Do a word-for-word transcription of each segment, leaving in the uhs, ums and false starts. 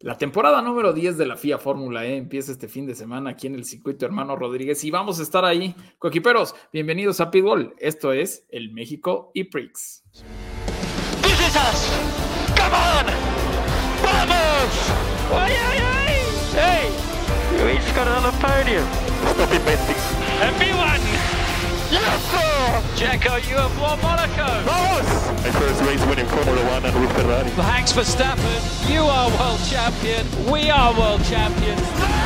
La temporada número diez de la F I A Fórmula E empieza este fin de semana aquí en el circuito Hermano Rodríguez y vamos a estar ahí. Coequiperos, bienvenidos a Pitbull. Esto es el México E-Prix. This is us. Come on. Vamos. Ay, ay, ay. Hey, Luis got another podium. Stop inventing. M V one. Yes, sir. Checo, you have won Monaco. Vamos. My first race winning Formula One and with Ferrari. Max Verstappen, you are world champion. We are world champions.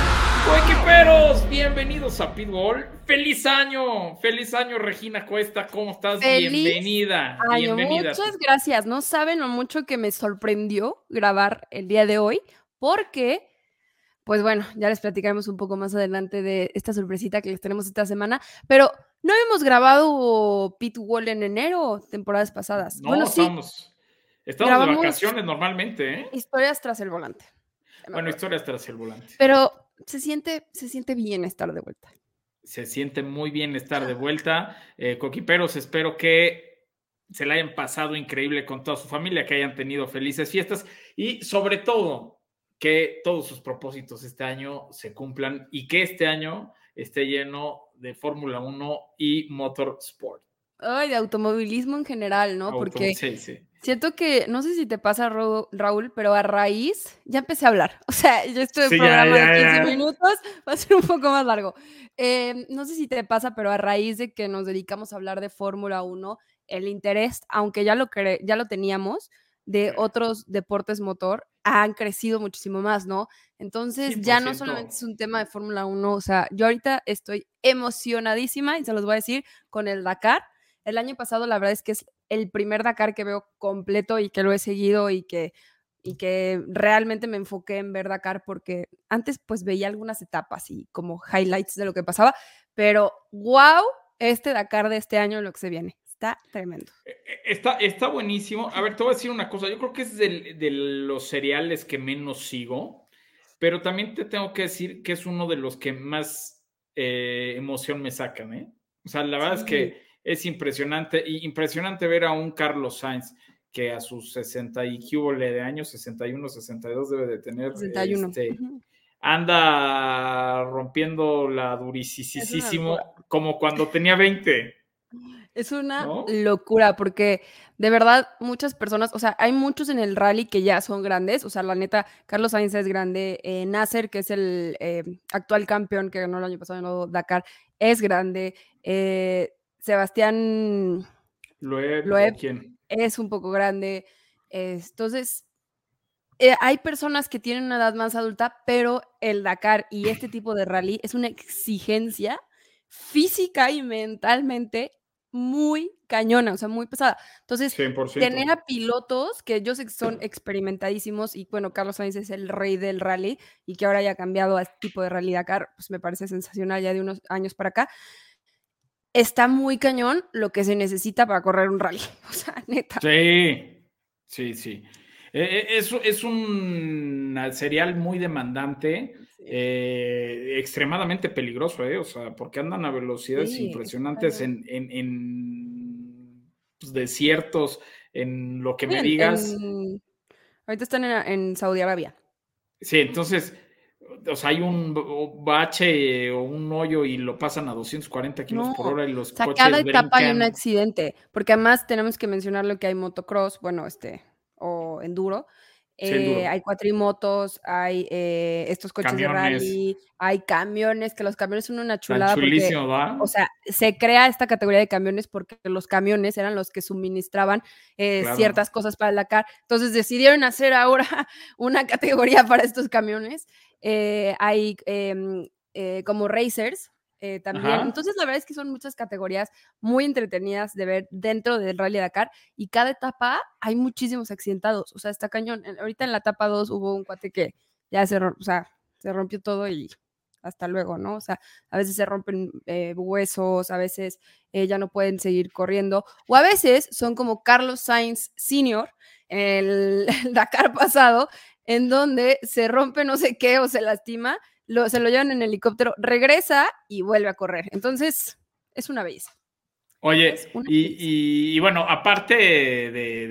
Coequiperos, bienvenidos a Pitbull. ¡Feliz año! ¡Feliz año, Regina Cuesta! ¿Cómo estás? ¡Feliz Bienvenida. año! Bienvenida. Muchas gracias. No saben lo mucho que me sorprendió grabar el día de hoy, porque, pues bueno, ya les platicaremos un poco más adelante de esta sorpresita que les tenemos esta semana, pero no hemos grabado Pitbull en enero, temporadas pasadas. No, bueno, sí, estamos, estamos de vacaciones normalmente, ¿eh? Historias tras el volante. Bueno, historias tras el volante. Pero se siente, se siente bien estar de vuelta. Se siente muy bien estar de vuelta. Eh, coequiperos, espero que se la hayan pasado increíble con toda su familia, que hayan tenido felices fiestas y sobre todo que todos sus propósitos este año se cumplan y que este año esté lleno de Fórmula uno y Motorsport. Ay, de automovilismo en general, ¿no? Auto, Porque sí, sí. siento que, no sé si te pasa, Raúl, pero a raíz, ya empecé a hablar. O sea, yo estoy en Sí, programa ya, ya, de quince ya. minutos, va a ser un poco más largo. Eh, no sé si te pasa, pero a raíz de que nos dedicamos a hablar de Fórmula uno, el interés, aunque ya lo, cre- ya lo teníamos, de otros deportes motor, han crecido muchísimo más, ¿no? Entonces, cien por ya no ciento. solamente es un tema de Fórmula uno, o sea, yo ahorita estoy emocionadísima, y se los voy a decir, con el Dakar. El año pasado, la verdad es que es el primer Dakar que veo completo y que lo he seguido y que, y que realmente me enfoqué en ver Dakar, porque antes pues veía algunas etapas y como highlights de lo que pasaba, pero wow, este Dakar de este año, lo que se viene, está tremendo. Está, está buenísimo. A ver, te voy a decir una cosa. Yo creo que es de, de los seriales que menos sigo, pero también te tengo que decir que es uno de los que más eh, emoción me sacan, ¿eh? O sea, la verdad Sí. es que es impresionante, y impresionante ver a un Carlos Sainz que a sus sesenta y cúbole de años, sesenta y uno, sesenta y dos debe de tener, sesenta y uno. este, Ujú. anda rompiendo la Es una duricisísimo locura. como cuando tenía veinte. Es una ¿No? locura, porque de verdad muchas personas, o sea, hay muchos en el rally que ya son grandes, o sea, la neta, Carlos Sainz es grande, eh, Nasser, que es el eh, actual campeón que ganó el año pasado en el Dakar, es grande, eh, Sebastián Loeb, Loeb ¿o quién? es un poco grande, eh, entonces eh, hay personas que tienen una edad más adulta, pero el Dakar y este tipo de rally es una exigencia física y mentalmente muy cañona, o sea, muy pesada. Entonces, cien por ciento. tener a pilotos que yo sé que son experimentadísimos y bueno, Carlos Sainz es el rey del rally y que ahora haya cambiado a este tipo de rally Dakar, pues me parece sensacional ya de unos años para acá. Está muy cañón lo que se necesita para correr un rally, o sea, neta. Sí, sí, sí. Eh, es, es un serial muy demandante, Sí. eh, extremadamente peligroso, ¿eh? O sea, porque andan a velocidades Sí, impresionantes está en, en, en pues, desiertos, en lo que me En, digas. en- ahorita están en, en Saudi Arabia. Sí, entonces, o sea, hay un bache o un hoyo y lo pasan a doscientos cuarenta kilos No, por hora y los o sea, coches cada etapa hay un brincan. accidente, porque además tenemos que mencionar lo que hay motocross, bueno, este, o enduro, Sí, el eh, duro. hay cuatrimotos, hay eh, estos coches de Camiones. rally, hay camiones, que los camiones son una Tan chulada porque, chulísimo, ¿va? o sea, se crea esta categoría de camiones porque los camiones eran los que suministraban eh, Claro. ciertas cosas para el Dakar, entonces decidieron hacer ahora una categoría para estos camiones, eh, hay em, eh, como racers, eh, también. Ajá. Entonces, la verdad es que son muchas categorías muy entretenidas de ver dentro del Rally Dakar y cada etapa hay muchísimos accidentados. O sea, está cañón. En- Ahorita en la etapa dos hubo un cuate que ya se, ro- o sea, se rompió todo y hasta luego, ¿no? O sea, a veces se rompen eh, huesos, a veces eh, ya no pueden seguir corriendo, o a veces son como Carlos Sainz senior en el, el Dakar pasado, en donde se rompe no sé qué o se lastima, lo, se lo llevan en helicóptero, regresa y vuelve a correr. Entonces, es una belleza. Oye, Es una y, delicia. y- y bueno, aparte de,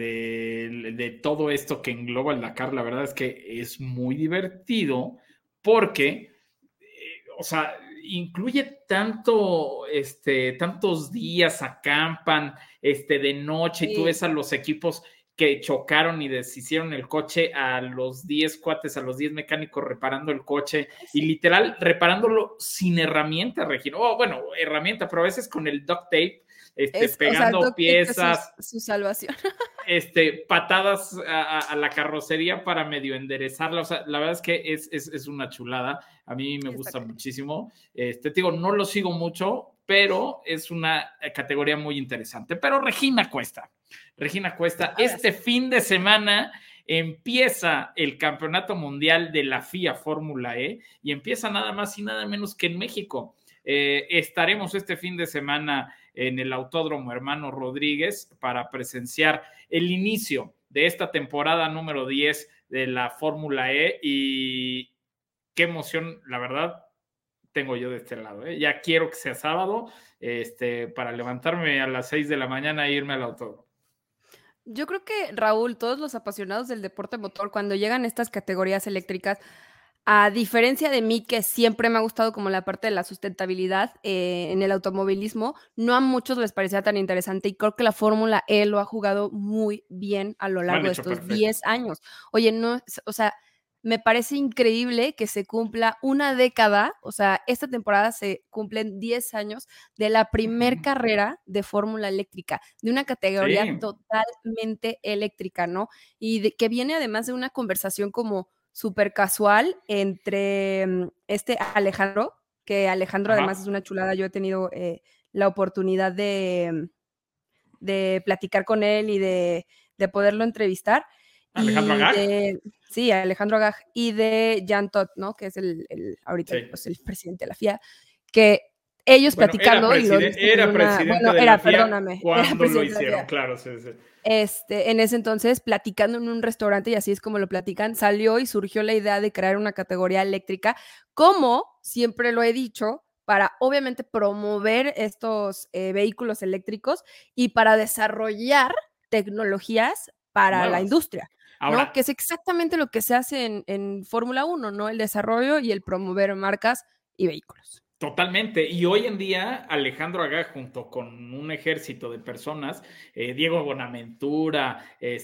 de- de todo esto que engloba el Dakar, la verdad es que es muy divertido porque, eh, o sea, incluye tanto, este, tantos días, acampan, este, de noche, y tú Sí, ves a los equipos que chocaron y deshicieron el coche, a los diez cuates, a los diez mecánicos reparando el coche, y sí. literal reparándolo sin herramienta, Regina. Oh, bueno, herramienta, pero a veces con el duct tape, este, Es, o sea, el pegando duct tape es su, piezas, su salvación. este, patadas a, a, la carrocería para medio enderezarla. O sea, la verdad es que es, es, es una chulada. A mí me Sí, está gusta cañón. muchísimo. Este, te digo, no lo sigo mucho, pero es una categoría muy interesante. Pero Regina Cuesta, Regina Cuesta, Ahora este sí. fin de semana empieza el Campeonato Mundial de la F I A Fórmula E y empieza nada más y nada menos que en México. Eh, estaremos este fin de semana en el Autódromo Hermano Rodríguez para presenciar el inicio de esta temporada número diez de la Fórmula E y qué emoción, la verdad, tengo yo de este lado. ¿eh? Ya quiero que sea sábado este, para levantarme a las seis de la mañana e irme al autódromo. Yo creo que, Raúl, todos los apasionados del deporte motor, cuando llegan estas categorías eléctricas, a diferencia de mí, que siempre me ha gustado como la parte de la sustentabilidad eh, en el automovilismo, no a muchos les parecía tan interesante y creo que la Fórmula E lo ha jugado muy bien a lo Lo han largo de hecho estos perfecto. diez años. Oye, no, o sea, me parece increíble que se cumpla una década, o sea, esta temporada se cumplen diez años de la primer Uh-huh. carrera de Fórmula eléctrica, de una categoría Sí. totalmente eléctrica, ¿no? Y de, que viene además de una conversación como súper casual entre mm, este Alejandro, que Alejandro Ajá. además es una chulada, yo he tenido eh, la oportunidad de, de platicar con él y de, de poderlo entrevistar. Alejandro Y Agag. de, sí, Alejandro Agag, y de Jan Todt, ¿no? Que es el, el ahorita Sí. el, pues, el presidente de la F I A, que ellos bueno, platicando era y lo dicen era en una, presidente bueno, de era, la F I A perdóname, era cuando lo presidente de la hicieron, F I A. claro, sí, sí. Este, en ese entonces, platicando en un restaurante, y así es como lo platican, salió y surgió la idea de crear una categoría eléctrica, como siempre lo he dicho, para obviamente promover estos eh, vehículos eléctricos y para desarrollar tecnologías para la Nuevas. industria, Ahora, ¿no? Que es exactamente lo que se hace en, en Fórmula uno, ¿no? El desarrollo y el promover marcas y vehículos. totalmente. Y hoy en día, Alejandro Agag, junto con un ejército de personas, eh, Diego Bonaventura,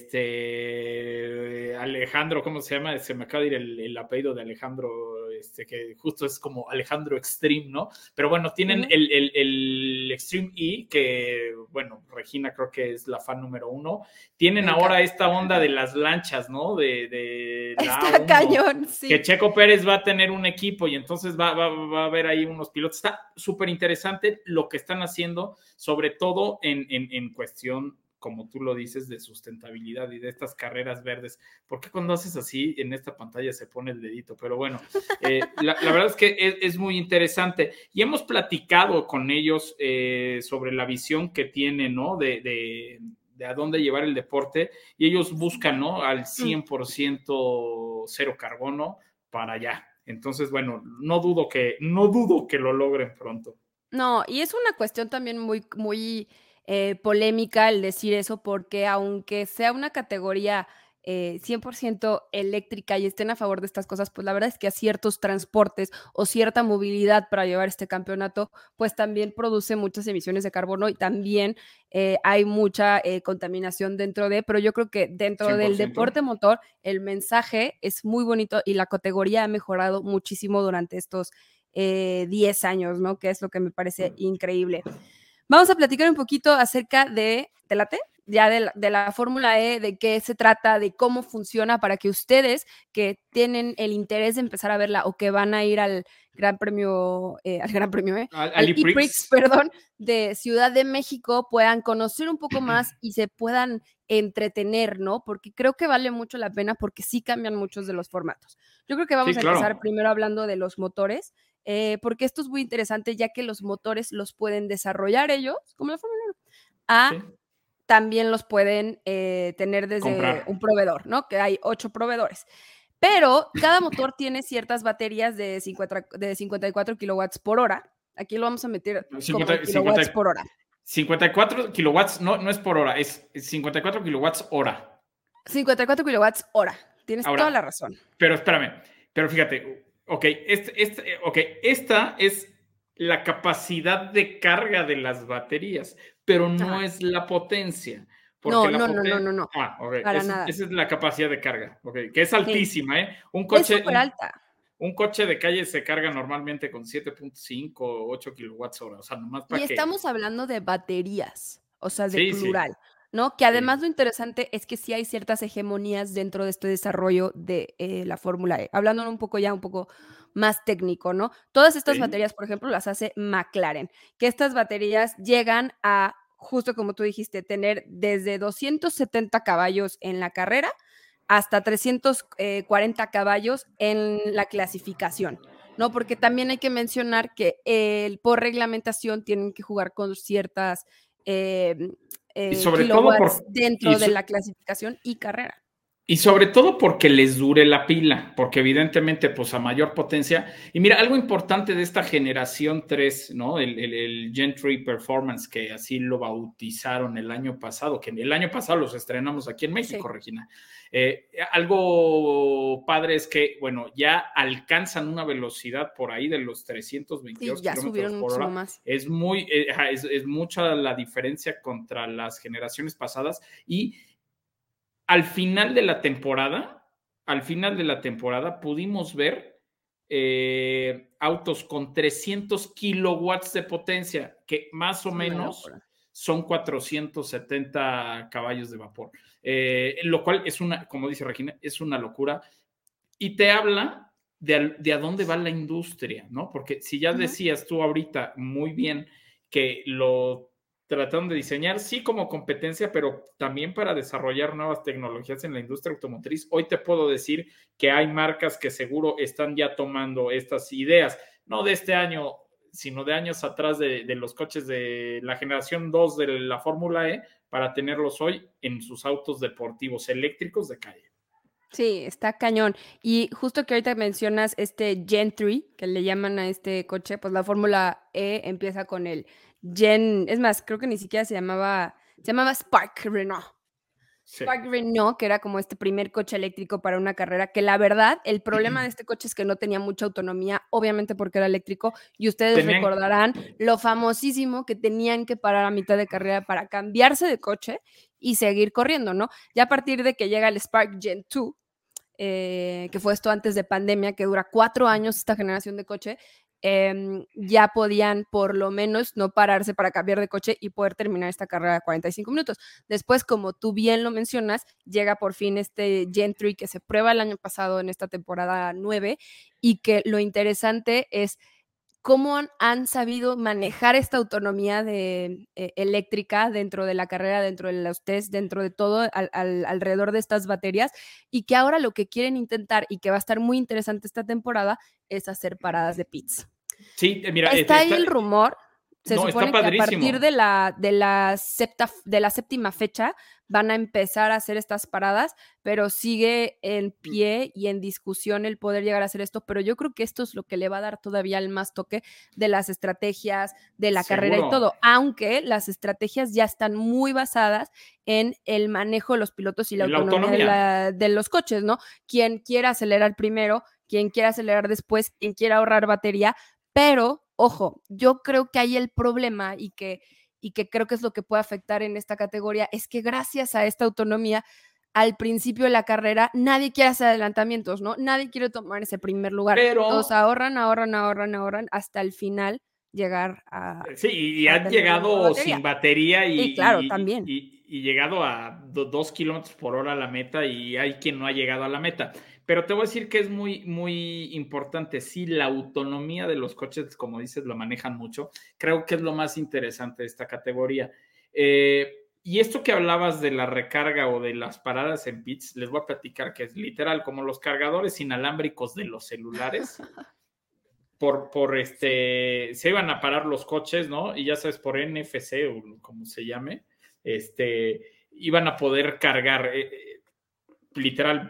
este, Alejandro, ¿cómo se llama? Se me acaba de ir el, el apellido de Alejandro, este, que justo es como Alejandro Extreme, ¿no? Pero bueno, tienen Uh-huh. el, el, el Extreme E, que, bueno, Regina creo que es la fan número uno. Tienen Me ahora encanta. esta onda de las lanchas, ¿no? De, de la Está A uno. cañón, sí. Que Checo Pérez va a tener un equipo y entonces va, va, va a haber ahí unos pilotos. Está súper interesante lo que están haciendo, sobre todo en, en, en cuestión, como tú lo dices, de sustentabilidad y de estas carreras verdes. ¿Por qué cuando haces así en esta pantalla se pone el dedito? Pero bueno, eh, la, la verdad es que es, es muy interesante. Y hemos platicado con ellos eh, sobre la visión que tienen, ¿no? De, de, de a dónde llevar el deporte y ellos buscan, ¿no? Al cien por ciento cero carbono para allá. Entonces, bueno, no dudo que, no dudo que lo logren pronto. No, y es una cuestión también muy, muy eh, polémica el decir eso, porque aunque sea una categoría eh, cien por ciento eléctrica y estén a favor de estas cosas, pues la verdad es que a ciertos transportes o cierta movilidad para llevar este campeonato, pues también produce muchas emisiones de carbono y también eh, hay mucha eh, contaminación dentro de, pero yo creo que dentro cien por del ciento. deporte motor, el mensaje es muy bonito y la categoría ha mejorado muchísimo durante estos eh, diez años, ¿no? Que es lo que me parece increíble. Vamos a platicar un poquito acerca de, ¿te late? Ya de la, de la Fórmula E, de qué se trata, de cómo funciona, para que ustedes que tienen el interés de empezar a verla o que van a ir al Gran Premio, eh, al Gran Premio, eh, Al, al al E-Prix, perdón, de Ciudad de México, puedan conocer un poco más y se puedan entretener, ¿no? Porque creo que vale mucho la pena porque sí cambian muchos de los formatos. Yo creo que vamos sí, a claro. empezar primero hablando de los motores, eh, porque esto es muy interesante ya que los motores los pueden desarrollar ellos, como la Fórmula uno, a Sí. también los pueden eh, tener desde Comprar. un proveedor, ¿no? Que hay ocho proveedores. Pero cada motor tiene ciertas baterías de, cincuenta, de cincuenta y cuatro kilowatts por hora. Aquí lo vamos a meter como cincuenta, kilowatts cincuenta, por hora. cincuenta y cuatro kilowatts, no, no es por hora, es cincuenta y cuatro kilowatts hora. cincuenta y cuatro kilowatts hora. Tienes Ahora, toda la razón. Pero espérame, pero fíjate, ok, este, este, okay, esta es la capacidad de carga de las baterías, pero no Ajá. es la potencia. No, Porque la no, poten... no, no, no, no. Ah, ok, Para esa, nada. esa es la capacidad de carga, ok, que es altísima, Sí. ¿eh? Un Es coche, súper un, alta. un coche de calle se carga normalmente con siete punto cinco o ocho kilowatts hora, o sea, nomás Y para que... estamos hablando de baterías, o sea, de Sí, sí, plural, ¿no? Que sí. además lo interesante es que sí hay ciertas hegemonías dentro de este desarrollo de eh, la Fórmula E. Hablando un poco ya un poco más técnico, ¿no? Todas estas Sí. baterías, por ejemplo, las hace McLaren, que estas baterías llegan a, justo como tú dijiste, tener desde doscientos setenta caballos en la carrera hasta trescientos cuarenta caballos en la clasificación, ¿no? Porque también hay que mencionar que el, por reglamentación tienen que jugar con ciertas eh, Y eh, sobre todo kilowatts por... dentro Y de so- la clasificación y carrera. Y sobre todo porque les dure la pila, porque evidentemente, pues a mayor potencia. Y mira, algo importante de esta generación tres, ¿no? El, el, el Gen tres Performance, que así lo bautizaron el año pasado, que el año pasado los estrenamos aquí en México, sí. Regina. Eh, algo padre es que, bueno, ya alcanzan una velocidad por ahí de los trescientos veintidós sí, ya kilómetros por hora. Más. Es muy, eh, es, es mucha la diferencia contra las generaciones pasadas y al final de la temporada, al final de la temporada pudimos ver eh, autos con trescientos kilowatts de potencia, que más o es menos son cuatrocientos setenta caballos de vapor, eh, lo cual es una, como dice Regina, es una locura y te habla de, de a dónde va la industria, ¿no? Porque si ya decías tú ahorita muy bien que lo trataron de diseñar, sí, como competencia, pero también para desarrollar nuevas tecnologías en la industria automotriz. Hoy te puedo decir que hay marcas que seguro están ya tomando estas ideas, no de este año, sino de años atrás de, de los coches de la generación dos de la Fórmula E, para tenerlos hoy en sus autos deportivos eléctricos de calle. Sí, está cañón. Y justo que ahorita mencionas este Gen tres, que le llaman a este coche, pues la Fórmula E empieza con el Gen, es más, creo que ni siquiera se llamaba, se llamaba Spark Renault. Sí. Spark Renault, que era como este primer coche eléctrico para una carrera, que la verdad, el problema de este coche es que no tenía mucha autonomía, obviamente porque era eléctrico, y ustedes tenían... recordarán lo famosísimo que tenían que parar a mitad de carrera para cambiarse de coche y seguir corriendo, ¿no? Ya a partir de que llega el Spark Gen dos, eh, que fue esto antes de pandemia, que dura cuatro años esta generación de coche, eh, ya podían por lo menos no pararse para cambiar de coche y poder terminar esta carrera de cuarenta y cinco minutos. Después, como tú bien lo mencionas, llega por fin este Gen tres que se prueba el año pasado en esta temporada nueve y que lo interesante es cómo han, han sabido manejar esta autonomía de, eh, eléctrica dentro de la carrera, dentro de los test, dentro de todo al, al, alrededor de estas baterías, y que ahora lo que quieren intentar y que va a estar muy interesante esta temporada es hacer paradas de pits. Sí, mira, está ahí el rumor. Se no, supone que a partir de la, de, la septa, de la séptima fecha van a empezar a hacer estas paradas, pero sigue en pie y en discusión el poder llegar a hacer esto, pero yo creo que esto es lo que le va a dar todavía el más toque de las estrategias, de la ¿Seguro? Carrera y todo, aunque las estrategias ya están muy basadas en el manejo de los pilotos y la, la autonomía, autonomía. De, la, de los coches, ¿no? Quien quiera acelerar primero, quien quiera acelerar después, quien quiera ahorrar batería, pero ojo, yo creo que ahí el problema y que, y que creo que es lo que puede afectar en esta categoría es que gracias a esta autonomía, al principio de la carrera, nadie quiere hacer adelantamientos, ¿no? Nadie quiere tomar ese primer lugar. Pero... Todos ahorran, ahorran, ahorran, ahorran, hasta el final llegar a... Sí, y han llegado batería. sin batería y, y claro, y, también. Y, y llegado a do, dos kilómetros por hora a la meta y hay quien no ha llegado a la meta. Pero te voy a decir que es muy, muy importante. Sí, la autonomía de los coches, como dices, lo manejan mucho. Creo que es lo más interesante de esta categoría. Eh, y esto que hablabas de la recarga o de las paradas en pits, les voy a platicar que es literal como los cargadores inalámbricos de los celulares. Por, por este, se iban a parar los coches, ¿no? Y ya sabes, por N F C o como se llame, este, iban a poder cargar, eh, literal,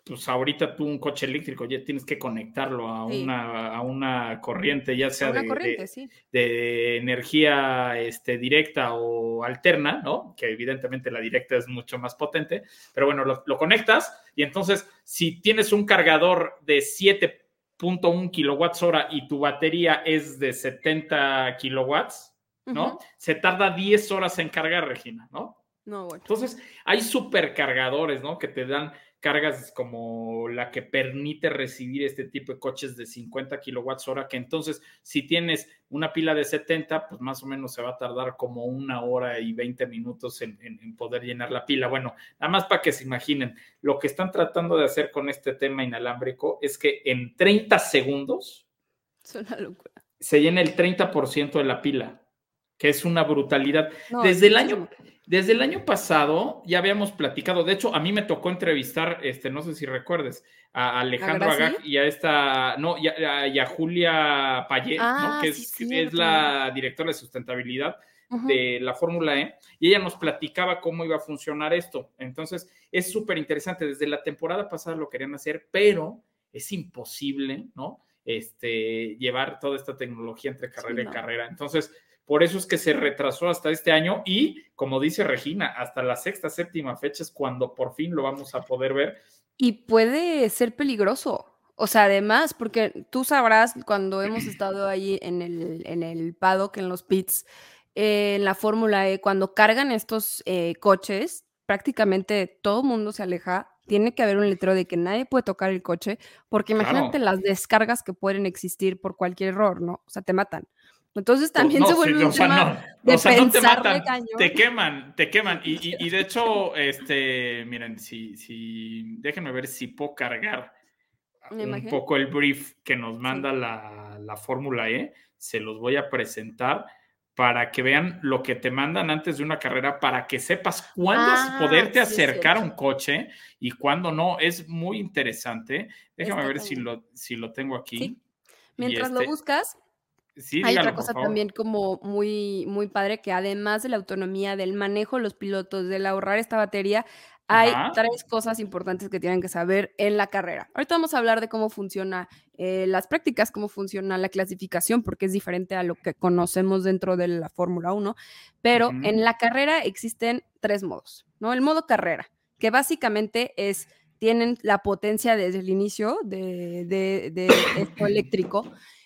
pues ahorita tú un coche eléctrico ya tienes que conectarlo a, Sí. una, a una corriente, ya sea Una de, corriente, de, sí. de energía este, directa o alterna, ¿no? Que evidentemente la directa es mucho más potente, pero bueno, lo, lo conectas y entonces si tienes un cargador de siete punto uno kilowatts hora y tu batería es de setenta kilowatts, ¿no? Ujú. Se tarda diez horas en cargar, Regina, ¿no? No, bueno. Entonces, hay supercargadores, ¿no? Que te dan cargas como la que permite recibir este tipo de coches de cincuenta kilowatts hora, que entonces, si tienes una pila de setenta, pues más o menos se va a tardar como una hora y veinte minutos en, en, en poder llenar la pila. Bueno, nada más para que se imaginen, lo que están tratando de hacer con este tema inalámbrico es que en treinta segundos Es una locura. se llena el treinta por ciento de la pila, que es una brutalidad. No, Desde es el año, muchísimo. desde el año pasado ya habíamos platicado, de hecho a mí me tocó entrevistar, este, no sé si recuerdes, a Alejandro ¿A Gracie? Agag y a esta, no, y a, y a Julia Payet, Ah, ¿no? Que sí, es, cierto. es la directora de sustentabilidad Ujú. de la Fórmula E, y ella nos platicaba cómo iba a funcionar esto. Entonces, es súper interesante. Desde la temporada pasada lo querían hacer, pero es imposible, ¿no? Este, llevar toda esta tecnología entre carrera Sí, y no. carrera. Entonces, por eso es que se retrasó hasta este año y, como dice Regina, hasta la sexta, séptima fecha es cuando por fin lo vamos a poder ver. Y puede ser peligroso. O sea, además, porque tú sabrás cuando hemos estado ahí en el, en el paddock, en los pits, eh, en la Fórmula E, cuando cargan estos eh, coches, prácticamente todo el mundo se aleja. Tiene que haber un letrero de que nadie puede tocar el coche, porque imagínate Claro. las descargas que pueden existir por cualquier error, ¿no? O sea, te matan. Entonces también No, se sí, vuelve o un sea, tema no, de o sea, no te pensarle matan, cañón. te queman, te queman. Y, y, y de hecho, este, miren, si, si, déjenme ver si puedo cargar ¿Me un imagino? poco el brief que nos Sí. manda la, la Fórmula E, se los voy a presentar para que vean lo que te mandan antes de una carrera, para que sepas cuándo Ah, poderte sí es acercar a cierto. un coche y cuándo no. Es muy interesante. Déjame Está ver si cañón. lo, si lo tengo aquí. Sí. Y Mientras lo este, buscas, sí, hay otra dígalo, por cosa también favor. como muy, muy padre, que además de la autonomía, del manejo de los pilotos, del ahorrar esta batería, hay Ajá. tres cosas importantes que tienen que saber en la carrera. Ahorita vamos a hablar de cómo funciona eh, las prácticas, cómo funciona la clasificación, porque es diferente a lo que conocemos dentro de la Fórmula uno, pero Ujú. en la carrera existen tres modos, ¿no? El modo carrera, que básicamente es, tienen la potencia desde el inicio de, de, de esto eléctrico,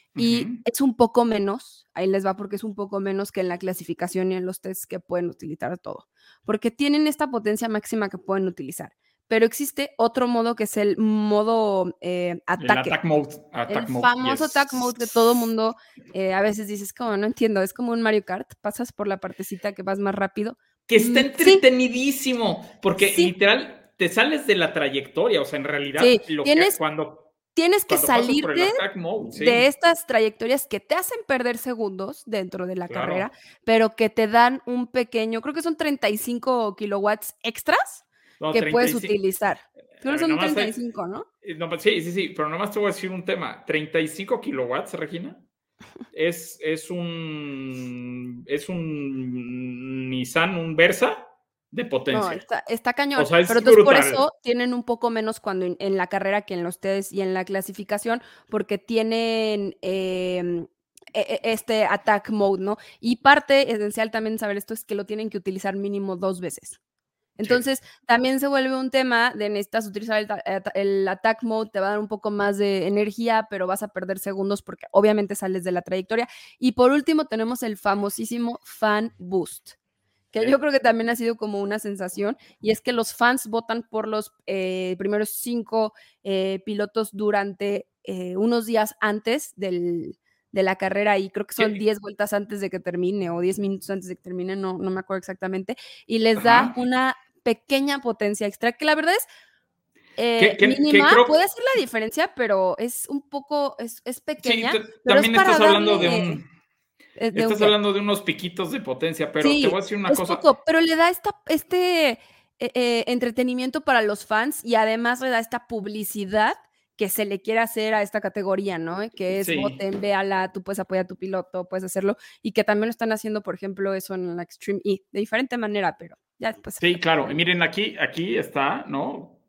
y Ujú. es un poco menos, ahí les va porque es un poco menos que en la clasificación y en los tests que pueden utilizar todo, porque tienen esta potencia máxima que pueden utilizar. Pero existe otro modo que es el modo eh, El ataque, attack mode. el Attack mode, famoso attack mode que todo yes. mundo eh, a veces dices, como no entiendo, es como un Mario Kart, pasas por la partecita que vas más rápido. Que está Mm, sí, entretenidísimo, porque sí, literal te sales de la trayectoria, o sea, en realidad sí, lo que tienes, cuando, tienes que cuando pasas por el salirte attack mode, de sí. estas trayectorias que te hacen perder segundos dentro de la carrera, Claro. pero que te dan un pequeño, creo que son treinta y cinco kilowatts extras No, que puedes treinta y cinco. utilizar. A Creo que ver, son nomás hay, treinta y cinco, ¿no? no, sí, sí, sí, pero nomás te voy a decir un tema. treinta y cinco kilowatts, Regina, es, es un es un Nissan, un Versa de No, potencia. está, está O cañón, sea, pero es entonces por brutal. eso tienen un poco menos cuando en, en la carrera que en los test y en la clasificación, porque tienen eh, e- e- este attack mode, ¿no? Y parte esencial también saber esto es que lo tienen que utilizar mínimo dos veces. Sí. Entonces, también se vuelve un tema de necesitas utilizar el, ta- ata- el attack mode, te va a dar un poco más de energía, pero vas a perder segundos porque obviamente sales de la trayectoria. Y por último, tenemos el famosísimo fan boost, que Sí. yo creo que también ha sido como una sensación, y es que los fans votan por los eh, primeros cinco eh, pilotos durante eh, unos días antes del, de la carrera, y creo que son ¿Qué? diez vueltas antes de que termine o diez minutos antes de que termine, no, no me acuerdo exactamente, y les da Ajá. una pequeña potencia extra, que la verdad es ¿Qué, eh, qué, qué mínima, creo? puede hacer la diferencia, pero es un poco, es, es Sí, pequeña, t- pero es también para estás hablando de darle, un, eh, ¿de un estás qué? hablando de unos piquitos de potencia, pero te voy Sí, a decir una es cosa. poco, pero le da esta, este eh, eh, entretenimiento para los fans y además le da esta publicidad que se le quiere hacer a esta categoría, ¿no? Que es Sí, voten, véala, tú puedes apoyar a tu piloto, puedes hacerlo, y que también lo están haciendo, por ejemplo, eso en la Extreme E, de diferente manera, pero ya después. sí, claro. Y miren, aquí, aquí está, ¿no?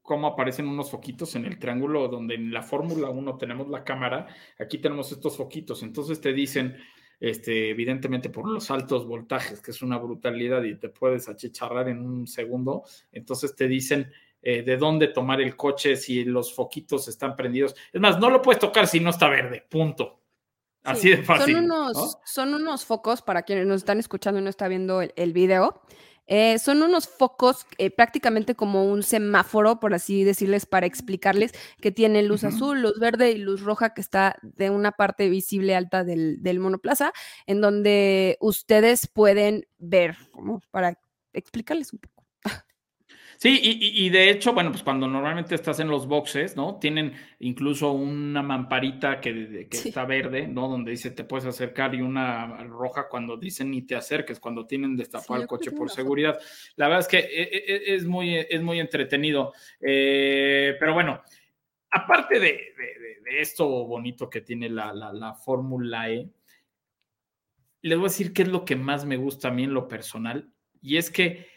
cómo aparecen unos foquitos en el triángulo donde en la Fórmula uno tenemos la cámara, aquí tenemos estos foquitos, entonces te dicen, este, evidentemente por los altos voltajes, que es una brutalidad y te puedes achicharrar en un segundo, entonces te dicen eh, de dónde tomar el coche, si los foquitos están prendidos, es más, no lo puedes tocar si no está verde, punto. Así Sí, de fácil. Son unos, ¿no? son unos focos, para quienes nos están escuchando y no están viendo el, el video, eh, son unos focos eh, prácticamente como un semáforo, por así decirles, para explicarles que tiene luz Ujú. azul, luz verde y luz roja que está de una parte visible alta del, del monoplaza, en donde ustedes pueden ver, como para explicarles un poco. Sí, y, y, y de hecho, bueno, pues cuando normalmente estás en los boxes, ¿no? Tienen incluso una mamparita que, que Sí. está verde, ¿no? Donde dice te puedes acercar y una roja cuando dicen ni te acerques, cuando tienen destapado Sí, el yo creo que coche tengo por una foto. seguridad. La verdad es que e- e- es muy, es muy entretenido. Eh, pero bueno, aparte de, de- de- de esto bonito que tiene la, la, la Fórmula E, les voy a decir qué es lo que más me gusta a mí en lo personal, y es que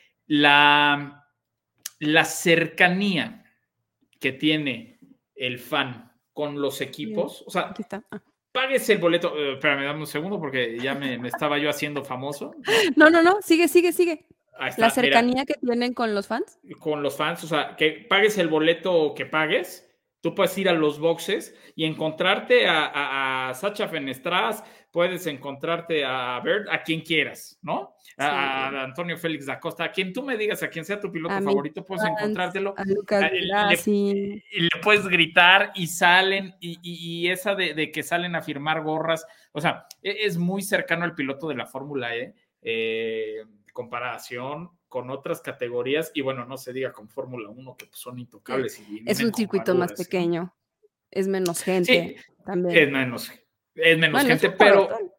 la, la cercanía que tiene el fan con los Bien, equipos, o sea, aquí está. Ah. pagues el boleto, eh, espérame, dame un segundo porque ya me, me estaba yo haciendo famoso, ¿no? No, no, no, sigue, sigue, sigue. Ahí La está, mira, cercanía que tienen con los fans. con los fans, o sea, que pagues el boleto que pagues, tú puedes ir a los boxes y encontrarte a, a, a Sacha Fenestraz, puedes encontrarte a Bert, a quien quieras, ¿no? A, Sí. a Antonio Félix da Costa, a quien tú me digas, a quien sea tu piloto A mi favorito, puedes Lance, encontrártelo. a Lucas A- le, Grassi. y le puedes gritar y salen, y, y, y esa de, de que salen a firmar gorras, o sea, e- es muy cercano al piloto de la Fórmula E, eh, comparación con otras categorías, y bueno, no se diga con Fórmula uno, que pues, son intocables Sí, y es vienen un con circuito más guaruras, ¿no? pequeño, es menos Sí, gente también. es menos, es menos Bueno, es gente, un pero, parotón.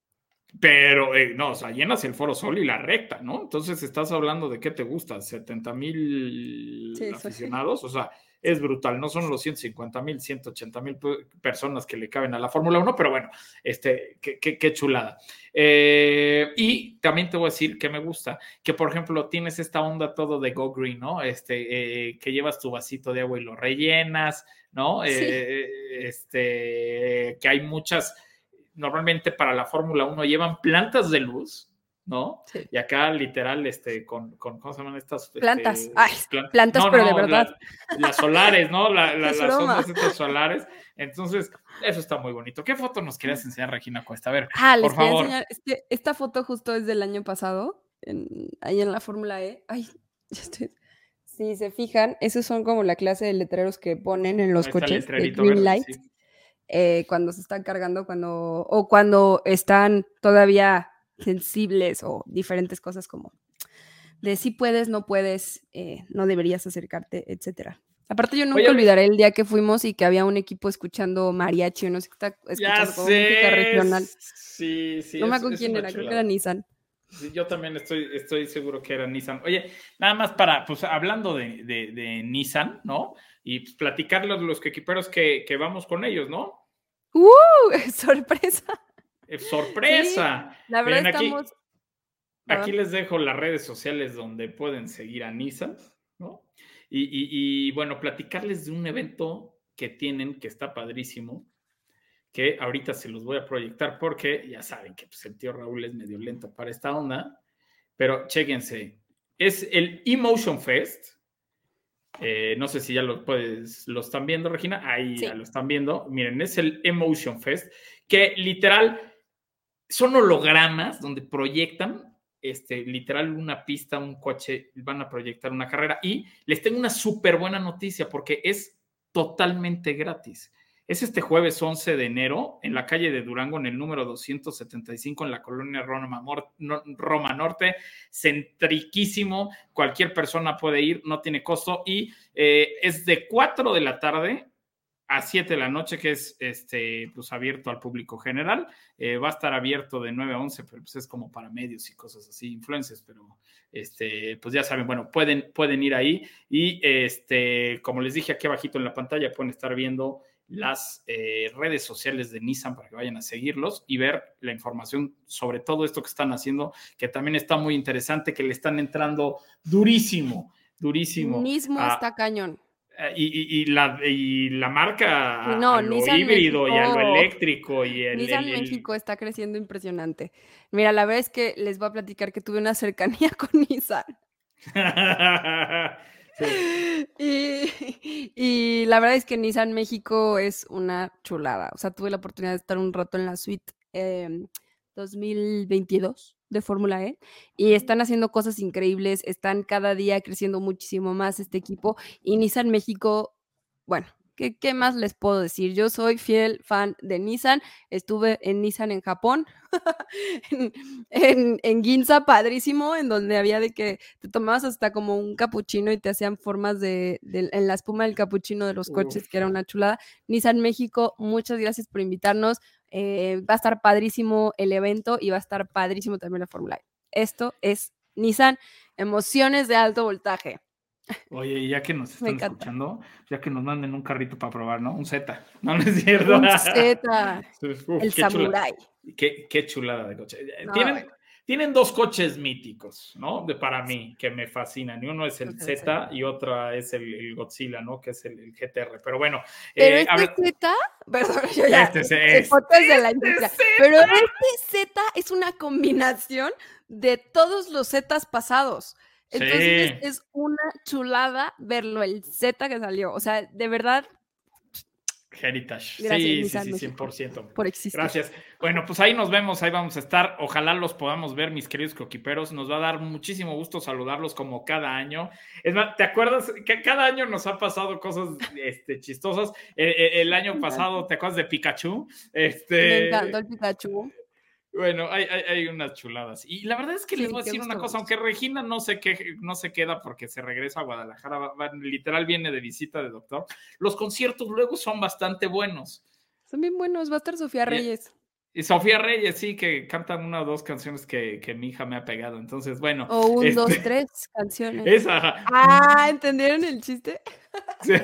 pero eh, no, o sea, llenas el Foro Sol y la recta, ¿no? Entonces estás hablando de qué te gusta, setenta mil Sí, eso sí. aficionados, o sea, es brutal, no son los ciento cincuenta mil, ciento ochenta mil personas que le caben a la Fórmula uno, pero bueno, este, qué, qué, qué chulada. Eh, y también te voy a decir que me gusta, que por ejemplo tienes esta onda todo de Go Green, ¿no? Este, eh, que llevas tu vasito de agua y lo rellenas, ¿no? Sí. Eh, este, que hay muchas, normalmente para la Fórmula uno llevan plantas de luz, ¿no? Sí. Y acá literal, este, con, con ¿cómo se llaman estas? Plantas. Este, Ay, plan- plantas, no, pero no, de verdad. la- las solares, ¿no? La, la, Es las broma. ondas estas solares. Entonces, eso está muy bonito. ¿Qué foto nos querías enseñar, Regina Cuesta? A ver, Ah, les por quería favor. enseñar. Es que esta foto justo es del año pasado, en- ahí en la Fórmula E. Ay, ya estoy. Si se fijan, esos son como la clase de letreros que ponen en los Ahí está el coches de letrerito green verde, light, sí. eh, cuando se están cargando, cuando o cuando están todavía sensibles o diferentes cosas como de si puedes, no puedes, eh, no deberías acercarte, etcétera. Aparte, yo nunca Oye, olvidaré el día que fuimos y que había un equipo escuchando mariachi, o no sé qué está ya escuchando como música sé. regional. Sí, sí. No me es, acuerdo es quién una era, creo que chulada. era Nissan. Sí, yo también estoy, estoy seguro que era Nissan. Oye, nada más para, pues hablando de, de, de Nissan, ¿no? Y pues, platicarles los equiperos que, que vamos con ellos, ¿no? ¡Uh! ¡Sorpresa! Eh, ¡Sorpresa! Sí, la verdad Miren, aquí, estamos... aquí Perdón. les dejo las redes sociales donde pueden seguir a Nissan, ¿no? Y, y, y bueno, platicarles de un evento que tienen que está padrísimo, que ahorita se los voy a proyectar porque ya saben que pues, el tío Raúl es medio lento para esta onda, pero chéquense, es el Emotion Fest. Eh, no sé si ya lo, puedes, lo están viendo, Regina. Ahí Sí. ya lo están viendo. Miren, es el Emotion Fest, que literal son hologramas donde proyectan, este, literal, una pista, un coche, van a proyectar una carrera. Y les tengo una súper buena noticia porque es totalmente gratis. Es este jueves once de enero en la calle de Durango, en el número doscientos setenta y cinco, en la colonia Roma, Roma Norte, centriquísimo, cualquier persona puede ir, no tiene costo, y eh, es de cuatro de la tarde a siete de la noche, que es este, pues, abierto al público general. Eh, va a estar abierto de nueve a once, pero pues, es como para medios y cosas así, influencers, pero este, pues ya saben, bueno, pueden, pueden ir ahí, y este, como les dije aquí abajito en la pantalla, pueden estar viendo las eh, redes sociales de Nissan para que vayan a seguirlos y ver la información sobre todo esto que están haciendo, que también está muy interesante, que le están entrando durísimo, durísimo. Mismo a, está cañón. Y, y, y, la, y la marca a, No, a lo Nissan híbrido México, y a lo eléctrico y el... Nissan el, el... México está creciendo impresionante. Mira, la verdad es que les voy a platicar que tuve una cercanía con Nissan. Sí. Y, y la verdad es que Nissan México es una chulada. O sea, tuve la oportunidad de estar un rato en la suite eh, dos mil veintidós de Fórmula E y están haciendo cosas increíbles, están cada día creciendo muchísimo más este equipo y Nissan México, bueno, ¿qué, qué más les puedo decir? Yo soy fiel fan de Nissan, estuve en Nissan en Japón, en, en, en Ginza, padrísimo, en donde había de que te tomabas hasta como un capuchino y te hacían formas de, de en la espuma del capuchino de los coches, Uf. Que era una chulada. Nissan México, muchas gracias por invitarnos. Eh, va a estar padrísimo el evento y va a estar padrísimo también la Fórmula E. Esto es Nissan, emociones de alto voltaje. Oye, ya que nos están escuchando, ya que nos manden un carrito para probar, ¿no? Un Z. No, no es cierto. Un Z. Uf, el Samurai. Qué, qué chulada de coche. No, tienen, bueno. tienen dos coches míticos, ¿no? De, para mí, que me fascinan. Y uno es el okay, Z sí. y otra es el, el Godzilla, ¿no? Que es el, el G T R. Pero bueno. Pero eh, este Z, perdón, yo ya. Este es este, de la industria. Este pero este Z es una combinación de todos los Zetas pasados. Entonces sí. es una chulada verlo, el Z que salió. O sea, de verdad. Heritage. Gracias, sí, Nissan sí, sí, México, cien por ciento. Por existir. Gracias. Bueno, pues ahí nos vemos, ahí vamos a estar. Ojalá los podamos ver, mis queridos coquiperos. Nos va a dar muchísimo gusto saludarlos como cada año. Es más, ¿te acuerdas que cada año nos ha pasado cosas este, chistosas? El, el, el año pasado, ¿te acuerdas de Pikachu? Este... Me encantó el Pikachu. Bueno, hay, hay, hay unas chuladas. Y la verdad es que sí, les voy a decir una cosa, aunque Regina no se, que, no se queda porque se regresa a Guadalajara, va, va, literal viene de visita de doctor, los conciertos luego son bastante buenos. Son bien buenos, va a estar Sofía Reyes. Y, y Sofía Reyes, sí, que cantan una o dos canciones que, que mi hija me ha pegado, entonces, bueno. O un, este, dos, tres canciones. Esa. Ah, ¿entendieron el chiste? Sí.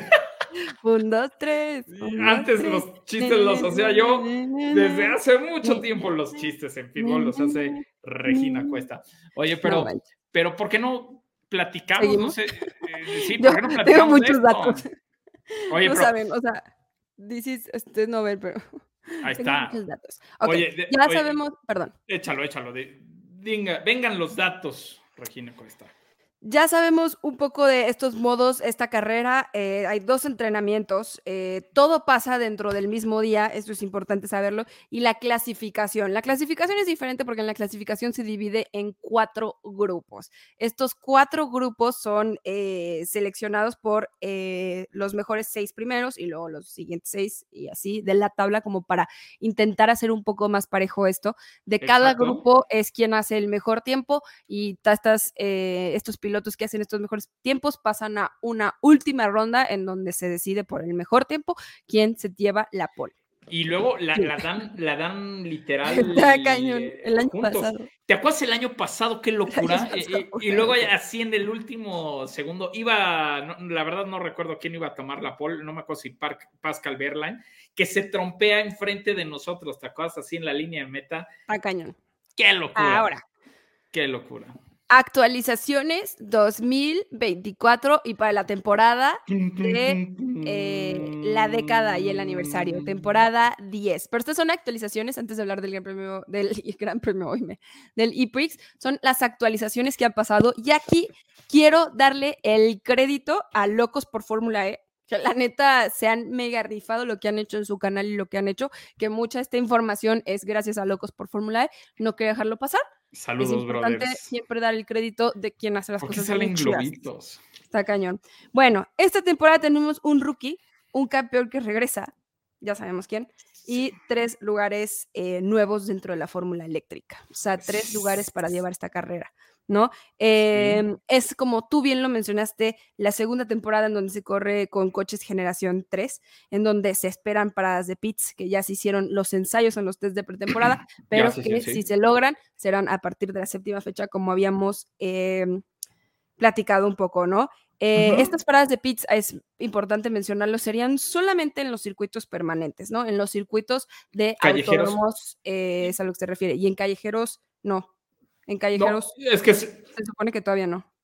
Un, dos, tres. Un, Antes dos, los chistes los hacía yo, desde hace mucho tiempo los chistes en fútbol los hace Regina Cuesta. Oye, pero, no, pero ¿por qué no platicamos? ¿Seguimos? No sé, eh, sí, ¿por qué no platicamos? Tengo muchos datos. Oye, no pero, saben, o sea, dices, este no ver, pero ahí está. Muchos datos. Okay, oye, de, ya oye, sabemos, perdón. Échalo, échalo. De, venga, vengan los datos, Regina Cuesta. Ya sabemos un poco de estos modos, esta carrera, eh, hay dos entrenamientos, eh, todo pasa dentro del mismo día, esto es importante saberlo, y la clasificación. La clasificación es diferente porque en la clasificación se divide en cuatro grupos. Estos cuatro grupos son eh, seleccionados por eh, los mejores seis primeros y luego los siguientes seis y así de la tabla como para intentar hacer un poco más parejo esto. De cada Exacto. grupo es quien hace el mejor tiempo y estas, eh, estos pilotos que hacen estos mejores tiempos pasan a una última ronda en donde se decide por el mejor tiempo quién se lleva la pole. Y luego la, la, dan, la dan literal. Está cañón, el año juntos. pasado. ¿Te acuerdas el año pasado? ¡Qué locura! Y, y luego así en el último segundo iba, no, la verdad no recuerdo quién iba a tomar la pole, no me acuerdo si Park, Pascal Wehrlein, que se trompea enfrente de nosotros, ¿te acuerdas? Así en la línea de meta. Está cañón. ¡Qué locura! Ahora. ¡Qué locura! Actualizaciones dos mil veinticuatro y para la temporada de eh, la década y el aniversario, temporada diez. Pero estas son actualizaciones, antes de hablar del Gran Premio, del Gran Premio, oíme, del E-Prix, son las actualizaciones que han pasado. Y aquí quiero darle el crédito a Locos por Fórmula E, que la neta se han mega rifado lo que han hecho en su canal y lo que han hecho, que mucha de esta información es gracias a Locos por Fórmula E. No quiero dejarlo pasar. Saludos, es importante brothers. Siempre dar el crédito de quien hace las ¿Por qué cosas. Salen globitos. Está cañón. Bueno, esta temporada tenemos un rookie, un campeón que regresa, ya sabemos quién, y tres lugares eh, nuevos dentro de la fórmula eléctrica. O sea, tres lugares para llevar esta carrera, ¿no? Eh, sí. Es como tú bien lo mencionaste, la segunda temporada en donde se corre con coches generación tres, en donde se esperan paradas de pits, que ya se hicieron los ensayos en los test de pretemporada, pero sí, que sí, sí. si se logran, serán a partir de la séptima fecha, como habíamos eh, platicado un poco, ¿no? Eh, uh-huh. Estas paradas de pits, es importante mencionarlo, serían solamente en los circuitos permanentes, ¿no? En los circuitos de callejeros. Autódromos, eh, es a lo que se refiere, y en callejeros, no. En callejeros, no, es que se supone que todavía no.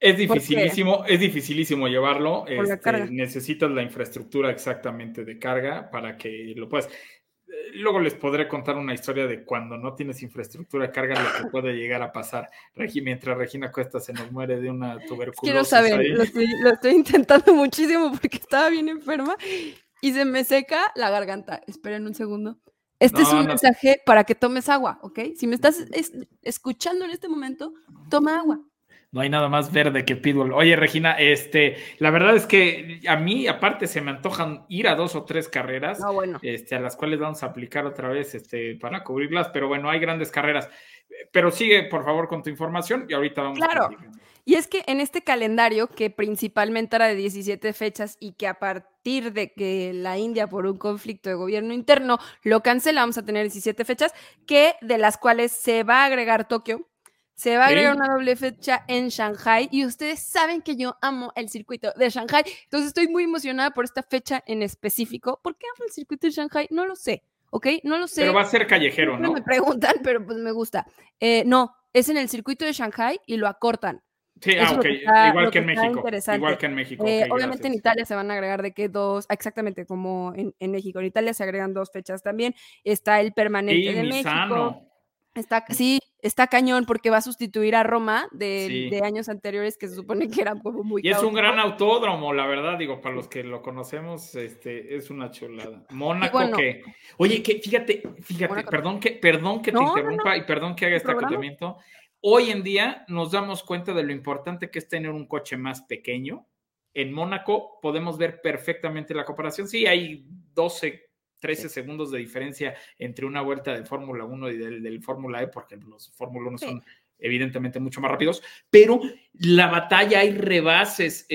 Es dificilísimo, es dificilísimo llevarlo. Por la Este, carga. necesitas la infraestructura exactamente de carga para que lo puedas. Luego les podré contar una historia de cuando no tienes infraestructura de carga, lo que puede llegar a pasar. Regi, mientras Regina Cuesta se nos muere de una tuberculosis. Es que no saben, ahí. lo estoy, lo estoy intentando muchísimo porque estaba bien enferma y se me seca la garganta. Esperen un segundo. Este No, es un no. mensaje para que tomes agua, ¿ok? Si me estás es- escuchando en este momento, toma agua. No hay nada más verde que Pitbull. Oye, Regina, este, la verdad es que a mí, aparte, se me antojan ir a dos o tres carreras, No, bueno. este, a las cuales vamos a aplicar otra vez este, para cubrirlas, pero bueno, hay grandes carreras. Pero sigue, por favor, con tu información y ahorita vamos Claro. platicando. Y es que en este calendario, que principalmente era de diecisiete fechas y que a partir de que la India, por un conflicto de gobierno interno, lo cancela, vamos a tener diecisiete fechas, que de las cuales se va a agregar Tokio, se va a Sí. agregar una doble fecha en Shanghai, y ustedes saben que yo amo el circuito de Shanghai, entonces estoy muy emocionada por esta fecha en específico. ¿Por qué amo el circuito de Shanghai? No lo sé, ¿ok? No lo sé. Pero va a ser callejero, Siempre ¿no? me preguntan, pero pues me gusta. Eh, no, es en el circuito de Shanghai y lo acortan. Sí, Eso ah, es lo ok, que está- igual lo que en que está México. interesante. Igual que en México. Eh, ok, obviamente en gracias. Italia se van a agregar de que dos, exactamente como en, en México. En Italia se agregan dos fechas también. Está el permanente Sí, de México. Misano. Está, sí, está cañón porque va a sustituir a Roma de, Sí. de años anteriores, que se supone que era como muy Y es un caótico. gran autódromo, la verdad, digo, para los que lo conocemos, este, es una chulada. Mónaco, bueno. que, oye, que fíjate, fíjate, Mónaco. perdón que, perdón que te No, no, interrumpa y perdón que haga ¿Tu este programa? acotamiento. Hoy en día nos damos cuenta de lo importante que es tener un coche más pequeño. En Mónaco podemos ver perfectamente la comparación. Sí, hay doce, trece Sí. segundos de diferencia entre una vuelta de Fórmula uno y del, del Fórmula E, porque los Fórmula uno Sí. son evidentemente mucho más rápidos, pero la batalla, hay rebases,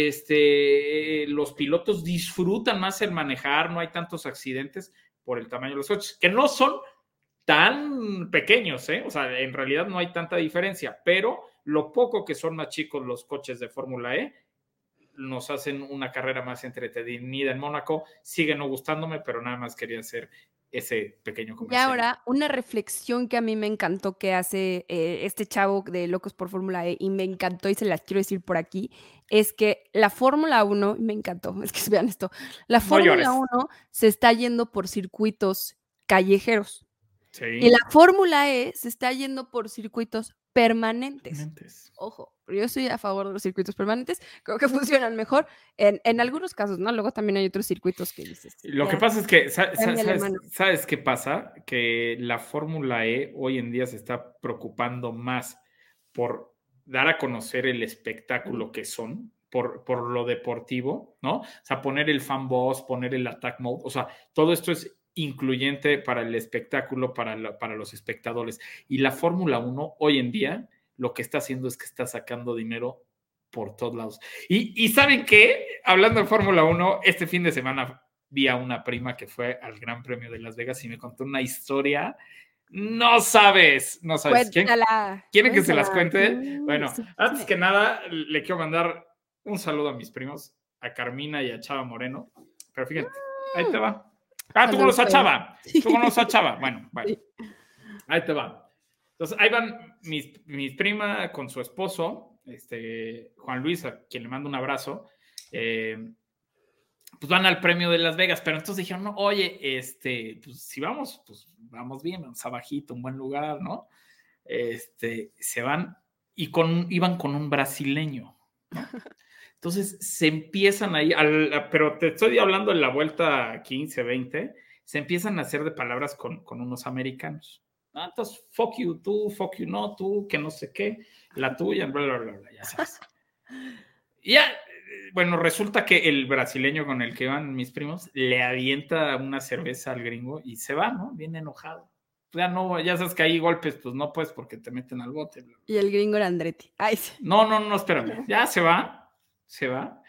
este, los pilotos disfrutan más el manejar, no hay tantos accidentes por el tamaño de los coches, que no son tan pequeños, ¿eh? O sea, en realidad no hay tanta diferencia, pero lo poco que son más chicos los coches de Fórmula E nos hacen una carrera más entretenida en Mónaco. Sigue no gustándome, pero nada más quería hacer ese pequeño Y comercial. ahora, una reflexión que a mí me encantó que hace eh, este chavo de Locos por Fórmula E, y me encantó y se las quiero decir por aquí, es que la Fórmula uno, me encantó, es que vean esto, la No Fórmula llores. uno se está yendo por circuitos callejeros Sí. y la Fórmula E se está yendo por circuitos permanentes. Permanentes. Ojo, pero yo estoy a favor de los circuitos permanentes, creo que funcionan mejor en, en algunos casos, ¿no? Luego también hay otros circuitos que dices. Lo ya, que pasa es que, sa- sa- cámbiale, ¿sabes, mano. ¿sabes qué pasa? Que la Fórmula E hoy en día se está preocupando más por dar a conocer el espectáculo que son, por, por lo deportivo, ¿no? O sea, poner el fan boss, poner el attack mode, o sea, todo esto es incluyente para el espectáculo, para, la- para los espectadores. Y la Fórmula uno hoy en día lo que está haciendo es que está sacando dinero por todos lados. Y, y ¿saben qué? Hablando de Fórmula uno, este fin de semana vi a una prima que fue al Gran Premio de Las Vegas y me contó una historia. No sabes, no sabes. ¿Quién- Cuéntala. ¿Quieren que se las cuéntala. cuente? Mm, Bueno, sí, antes sí. que nada, le quiero mandar un saludo a mis primos, a Carmina y a Chava Moreno. Pero fíjate, ahí te va. Ah, tú Saludos, conoces a Pedro. Chava. Tú conoces a Chava. Bueno, bueno. Sí. Ahí te va. Entonces, ahí van mis, mis prima con su esposo, este, Juan Luis, a quien le mando un abrazo. Eh, pues van al premio de Las Vegas, pero entonces dijeron, no, oye, este, pues si vamos, pues vamos bien, vamos abajito, un buen lugar, ¿no? Este, se van y con, iban con un brasileño, ¿no? Entonces se empiezan ahí, al, pero te estoy hablando de la vuelta quince, veinte, se empiezan a hacer de palabras con, con unos americanos. Ah, entonces, fuck you, tú, fuck you, no, tú, que no sé qué, la tuya, bla, bla, bla, bla, ya sabes. Y ya, bueno, resulta que el brasileño con el que iban mis primos le avienta una cerveza al gringo y se va, ¿no? Bien enojado. Ya no, ya sabes que hay golpes, pues no puedes porque te meten al bote. Bla, bla. Y el gringo era Andretti. Ay, sí. No, no, no, espérame. Ya se va, se va.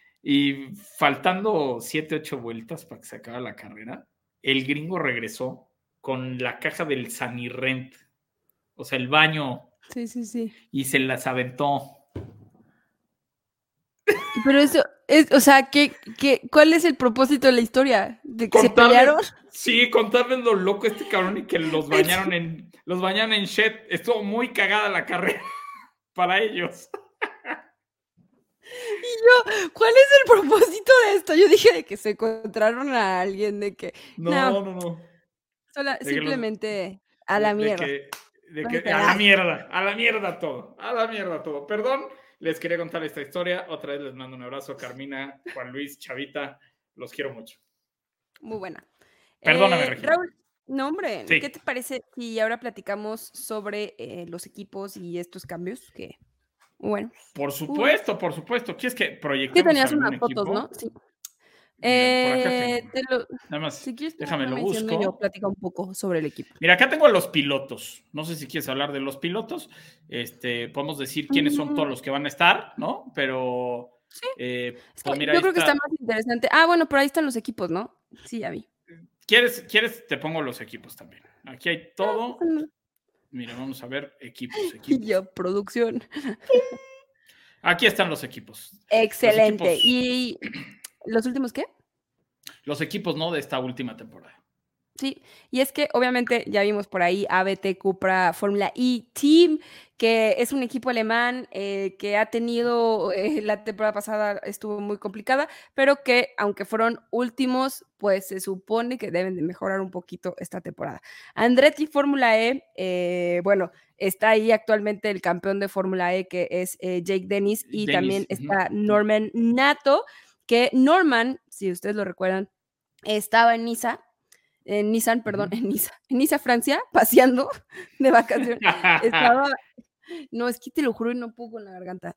Y faltando siete, ocho vueltas para que se acabe la carrera, el gringo regresó con la caja del Sanirrent, o sea, el baño, Sí, sí, sí. y se las aventó. Pero eso, es, o sea, ¿qué, qué, ¿cuál es el propósito de la historia? ¿De que se Contarles- pelearon? Sí, contarles lo loco este cabrón y que los bañaron en, los bañaron en Shed. Estuvo muy cagada la carrera para ellos. yo, ¿cuál es el propósito de esto? Yo dije de que se encontraron a alguien, de que... No, No, no, no. sola- De que los- simplemente a de, la de mierda. que, de No que- hay a la pedazo. mierda, a la mierda todo, a la mierda todo. Perdón, les quería contar esta historia. Otra vez les mando un abrazo, Carmina, Juan Luis, Chavita, los quiero mucho. Muy buena. Perdóname, Eh, Regina. Raúl, no, hombre, Sí. ¿qué te parece si ahora platicamos sobre eh, los equipos y estos cambios? Que, bueno, Por supuesto, por supuesto. ¿Quieres que sí proyectemos tenías algún unas fotos, equipo? ¿no? Sí. Mira, por acá Eh, tengo. te lo- Nada más, si quieres, déjame me lo menciono yo, busco. platica un poco sobre el equipo. Mira, acá tengo a los pilotos. No sé si quieres hablar de los pilotos. Este, podemos decir quiénes son todos los que van a estar, ¿no? Pero, Sí. eh, Es pues que mira, yo ahí creo que está. está más interesante. Ah, bueno, pero ahí están los equipos, ¿no? Sí, ya vi. ¿Quieres, ¿Quieres? Te pongo los equipos también. Aquí hay todo. Ah, no. Mira, vamos a ver equipos, Y equipos. yo, producción. Aquí están los equipos. Excelente. Los equipos, ¿Y los últimos qué? los equipos, ¿no? De esta última temporada. Sí, y es que obviamente ya vimos por ahí A B T Cupra Fórmula E Team, que es un equipo alemán eh, que ha tenido, eh, la temporada pasada estuvo muy complicada, pero que aunque fueron últimos, pues se supone que deben de mejorar un poquito esta temporada. Andretti Fórmula E, eh, bueno, está ahí actualmente el campeón de Fórmula E, que es eh, Jake Dennis, y Dennis, también ujú. está Norman Nato, que Norman, si ustedes lo recuerdan, estaba en Niza, en Nissan, perdón, Ujú. en Niza, en Niza, Francia, paseando de vacaciones. Estaba, no, es que te lo juro y no puedo con la garganta.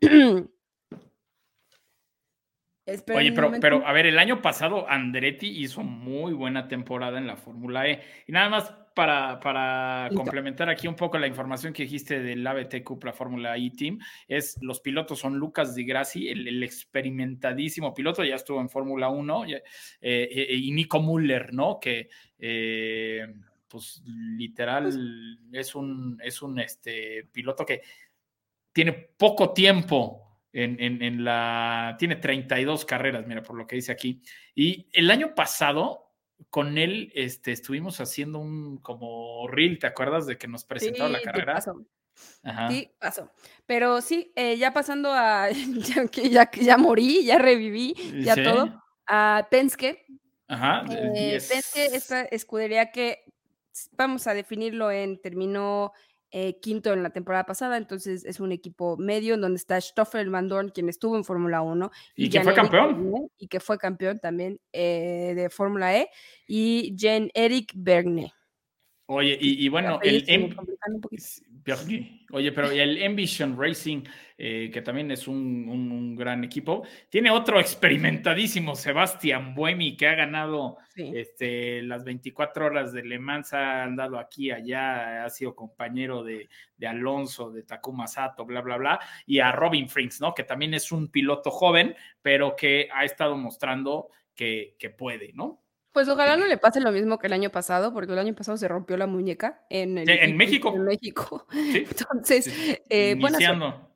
Esperen Oye, un pero, momento. pero a ver, el año pasado Andretti hizo muy buena temporada en la Fórmula E. Y nada más para, para Listo. complementar aquí un poco la información que dijiste del A B T Cupra Fórmula E Team, es los pilotos son Lucas Di Grassi, el, el experimentadísimo piloto, ya estuvo en Fórmula uno, eh, eh, y Nico Müller, ¿no? Que eh, pues literal es un, es un este, piloto que tiene poco tiempo. En, en, en la. Tiene treinta y dos carreras, mira, por lo que dice aquí. Y el año pasado, con él, este, estuvimos haciendo un como reel, ¿te acuerdas de que nos presentaba Sí, la carrera? pasó. Ajá. Sí, pasó. Pero sí, eh, ya pasando a. Ya, que ya, ya morí, ya reviví, ya ¿Sí? todo. A Penske. Ajá, el Eh, diez. Penske, esta escudería que vamos a definirlo en terminó eh, quinto en la temporada pasada, entonces es un equipo medio en donde está Stoffel Van Dorn, quien estuvo en Fórmula uno, Y y, que fue Jan-Eric campeón. Vergne, y que fue campeón también eh, de Fórmula E, y Jean-Eric Vergne. Oye, y, y bueno, Apellidos el se me em- complican un poquito. Oye, pero el Envision Racing, eh, que también es un, un, un gran equipo, tiene otro experimentadísimo, Sebastián Buemi, que ha ganado Sí. este, las veinticuatro horas de Le Mans, ha andado aquí, allá, ha sido compañero de, de Alonso, de Takuma Sato, bla, bla, bla, y a Robin Frings, ¿no? Que también es un piloto joven, pero que ha estado mostrando que, que puede, ¿no? Pues ojalá no le pase lo mismo que el año pasado, porque el año pasado se rompió la muñeca en el Sí, en en- México. en México. Sí. Entonces, Sí, eh, buena suerte. iniciando.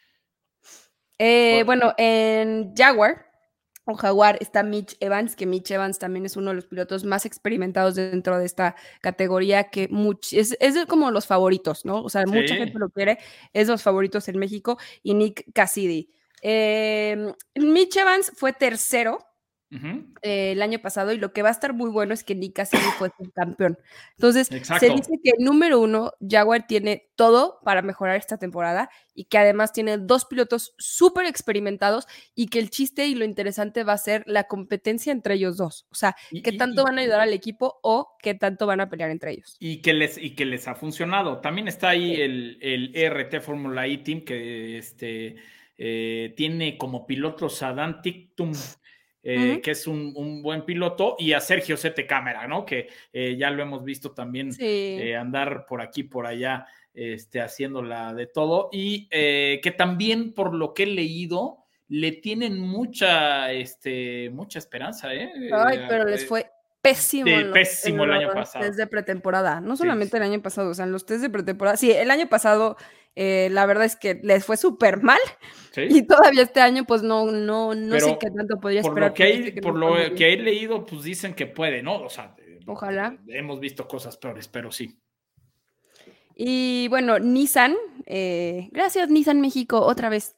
Eh, Por- bueno, en Jaguar o Jaguar está Mitch Evans, que Mitch Evans también es uno de los pilotos más experimentados dentro de esta categoría, que much- es, es de como los favoritos, ¿no? O sea, mucha Sí. gente lo quiere, es de los favoritos en México, y Nick Cassidy. Eh, Mitch Evans fue tercero Ujú. eh, el año pasado, y lo que va a estar muy bueno es que Nick Cassidy fue campeón. Entonces, Exacto. se dice que número uno, Jaguar tiene todo para mejorar esta temporada, y que además tiene dos pilotos súper experimentados, y que el chiste y lo interesante va a ser la competencia entre ellos dos. O sea, Y- qué y- tanto y- van a ayudar al equipo o qué tanto van a pelear entre ellos. Y que les, y que les ha funcionado. También está ahí el, el E R T Fórmula E Team, que este, eh, tiene como pilotos a Dan Tictum, eh, Ujú. que es un, un buen piloto, y a Sergio Sete Cámara, ¿no? Que eh, ya lo hemos visto también Sí. eh, andar por aquí, por allá, este, haciéndola de todo. Y eh, que también, por lo que he leído, le tienen mucha, este, mucha esperanza, ¿eh? Ay, Eh, pero les eh, fue pésimo, de- en los, pésimo en el año los pasado. test de pretemporada. No Sí. solamente el año pasado, o sea, en los test de pretemporada. Sí, el año pasado, eh, la verdad es que les fue súper mal. Sí. Y todavía este año, pues no, no, no Pero sé qué tanto podría por esperar. lo que pero hay, dice que por no lo fue muy que bien. he leído, pues dicen que puede, ¿no? O sea, eh, Ojalá. hemos visto cosas peores, pero sí. Y bueno, Nissan, eh, gracias Nissan México, otra vez,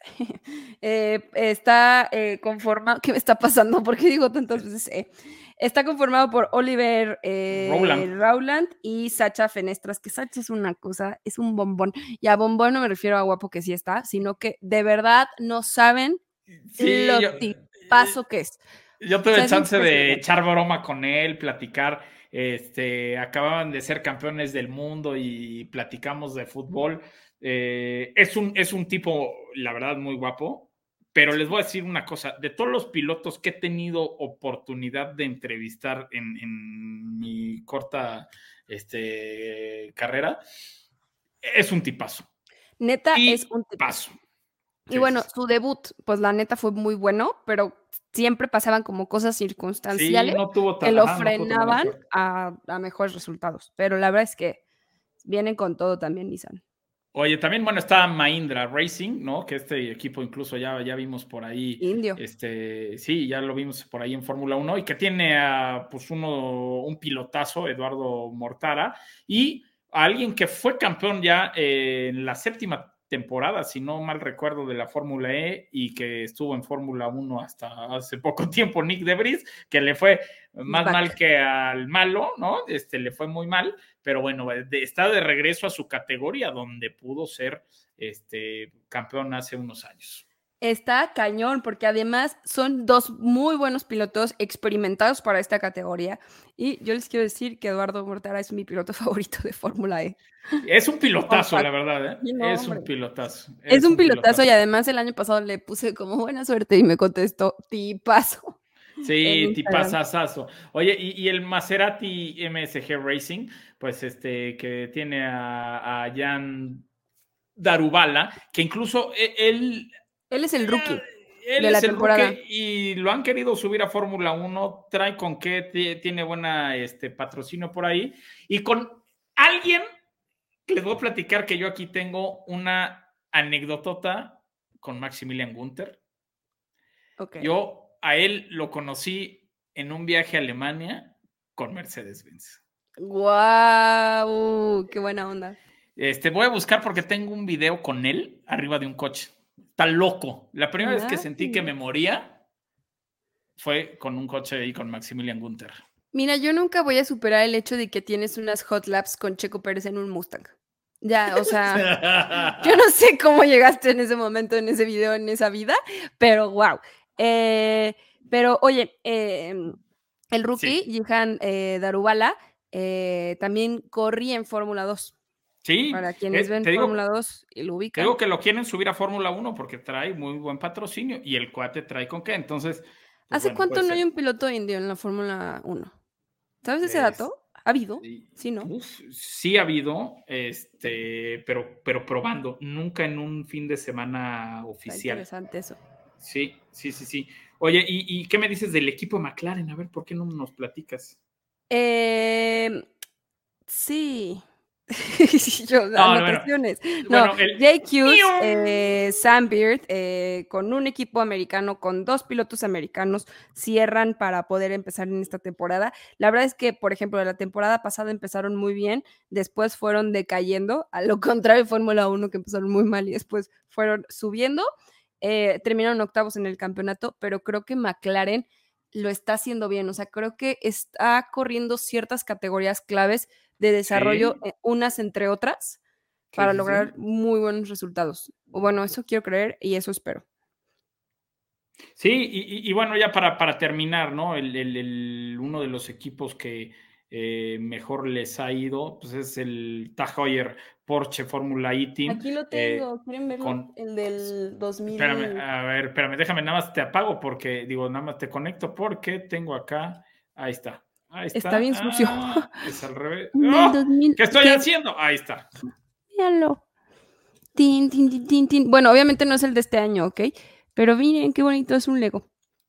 eh, está eh, conformado, ¿qué me está pasando? ¿Por qué digo tantas veces? Eh? Está conformado por Oliver eh, Rowland. Rowland y Sacha Fenestras, que Sacha es una cosa, es un bombón. Y a bombón no me refiero a guapo que sí está, sino que de verdad no saben Sí, lo yo, tipazo que es. yo tuve O sea, es chance de impresionante. echar broma con él, platicar. Este, acababan de ser campeones del mundo y platicamos de fútbol. Eh, es, un, es un tipo, la verdad, muy guapo. Pero les voy a decir una cosa: de todos los pilotos que he tenido oportunidad de entrevistar en, en mi corta este, carrera, es un tipazo. Neta, Y es un tipazo. paso. Y Sí, bueno, sí, sí. su debut, pues la neta fue muy bueno, pero siempre pasaban como cosas Sí, circunstanciales no tuvo que tan, lo ajá, no tuvo tan buena frenaban suerte. a, a mejores resultados. Pero la verdad es que vienen con todo también Nissan. Oye, también, bueno, está Mahindra Racing, ¿no? Que este equipo incluso ya, ya vimos por ahí, Indio. este, sí, ya lo vimos por ahí en Fórmula uno y que tiene a, pues, uno, un pilotazo, Eduardo Mortara, y a alguien que fue campeón ya eh, en la séptima temporada, si no mal recuerdo, de la Fórmula E y que estuvo en Fórmula uno hasta hace poco tiempo, Nick de Vries, que le fue más Back. mal que al malo, ¿no? Este, le fue muy mal, pero bueno, de, está de regreso a su categoría donde pudo ser este, campeón hace unos años. Está cañón, porque además son dos muy buenos pilotos experimentados para esta categoría. Y yo les quiero decir que Eduardo Mortara es mi piloto favorito de Fórmula E. Es un pilotazo, la verdad, ¿eh? Sí, no, Es hombre. un pilotazo. Es, Es un un pilotazo pilotazo. y además el año pasado le puse como buena suerte y me contestó tipazo. Sí, tipazazazo. Oye, y, y el Maserati M S G Racing, pues este, que tiene a, a Jan Darubala, que incluso él... Él es el rookie Él de la es el temporada. rookie y lo han querido subir a Fórmula uno, trae con qué, tiene buena este, patrocinio por ahí, y con alguien que les voy a platicar que yo aquí tengo una anécdotota con Maximilian Günther. Okay. Yo a él lo conocí en un viaje a Alemania con Mercedes-Benz. ¡Guau! ¡Qué buena onda! Este, voy a buscar porque tengo un video con él arriba de un coche. Está loco. La primera Nice. vez que sentí que me moría fue con un coche ahí con Maximilian Günther. Mira, yo nunca voy a superar el hecho de que tienes unas hot laps con Checo Pérez en un Mustang. Ya, o sea, yo no sé cómo llegaste en ese momento, en ese video, en esa vida, pero wow. Eh, pero oye, eh, el rookie, sí. Jihan eh, Darubala, eh, también corría en Fórmula dos. Sí, para quienes eh, ven Fórmula dos y lo ubican. Te digo que lo quieren subir a Fórmula uno porque trae muy buen patrocinio y el cuate trae con qué. Entonces, pues ¿hace bueno, cuánto no ser. hay un piloto indio en la Fórmula uno? ¿Sabes ese es, dato? ¿Ha habido? Sí, ¿no? Uf, sí ha habido, este, pero, pero probando, nunca en un fin de semana oficial. Está interesante eso. Sí, sí, sí, sí. Oye, ¿y, ¿y qué me dices del equipo de McLaren? A ver, ¿por qué no nos platicas? Eh, sí. Yo, no, anotaciones. Bueno, no, bueno, el... Jake Hughes, eh, Sam Beard, eh, con un equipo americano, con dos pilotos americanos, cierran para poder empezar en esta temporada. La verdad es que, por ejemplo, la temporada pasada empezaron muy bien, después fueron decayendo, a lo contrario de Fórmula uno, que empezaron muy mal y después fueron subiendo. Eh, terminaron octavos en el campeonato, pero creo que McLaren lo está haciendo bien. O sea, creo que está corriendo ciertas categorías claves de desarrollo, sí. unas entre otras, para sí, lograr sí. muy buenos resultados. O bueno, eso quiero creer y eso espero. Sí, y, y bueno, ya para, para terminar, ¿no? El, el, el, uno de los equipos que eh, mejor les ha ido, pues es el Tag Heuer Porsche Fórmula E Team. Aquí lo tengo, eh, ¿quieren verlo? Con, el del dos mil. Espérame, a ver, espérame, déjame, nada más te apago porque, digo, nada más te conecto porque tengo acá, ahí está. Ahí está. Está bien sucio. Ah, es al revés. ¡Oh! ¿Qué estoy ¿Qué? haciendo? Ahí está. Míralo. Tin, tin, tin, tin, tin. Bueno, obviamente no es el de este año, ¿ok? Pero miren qué bonito, es un Lego.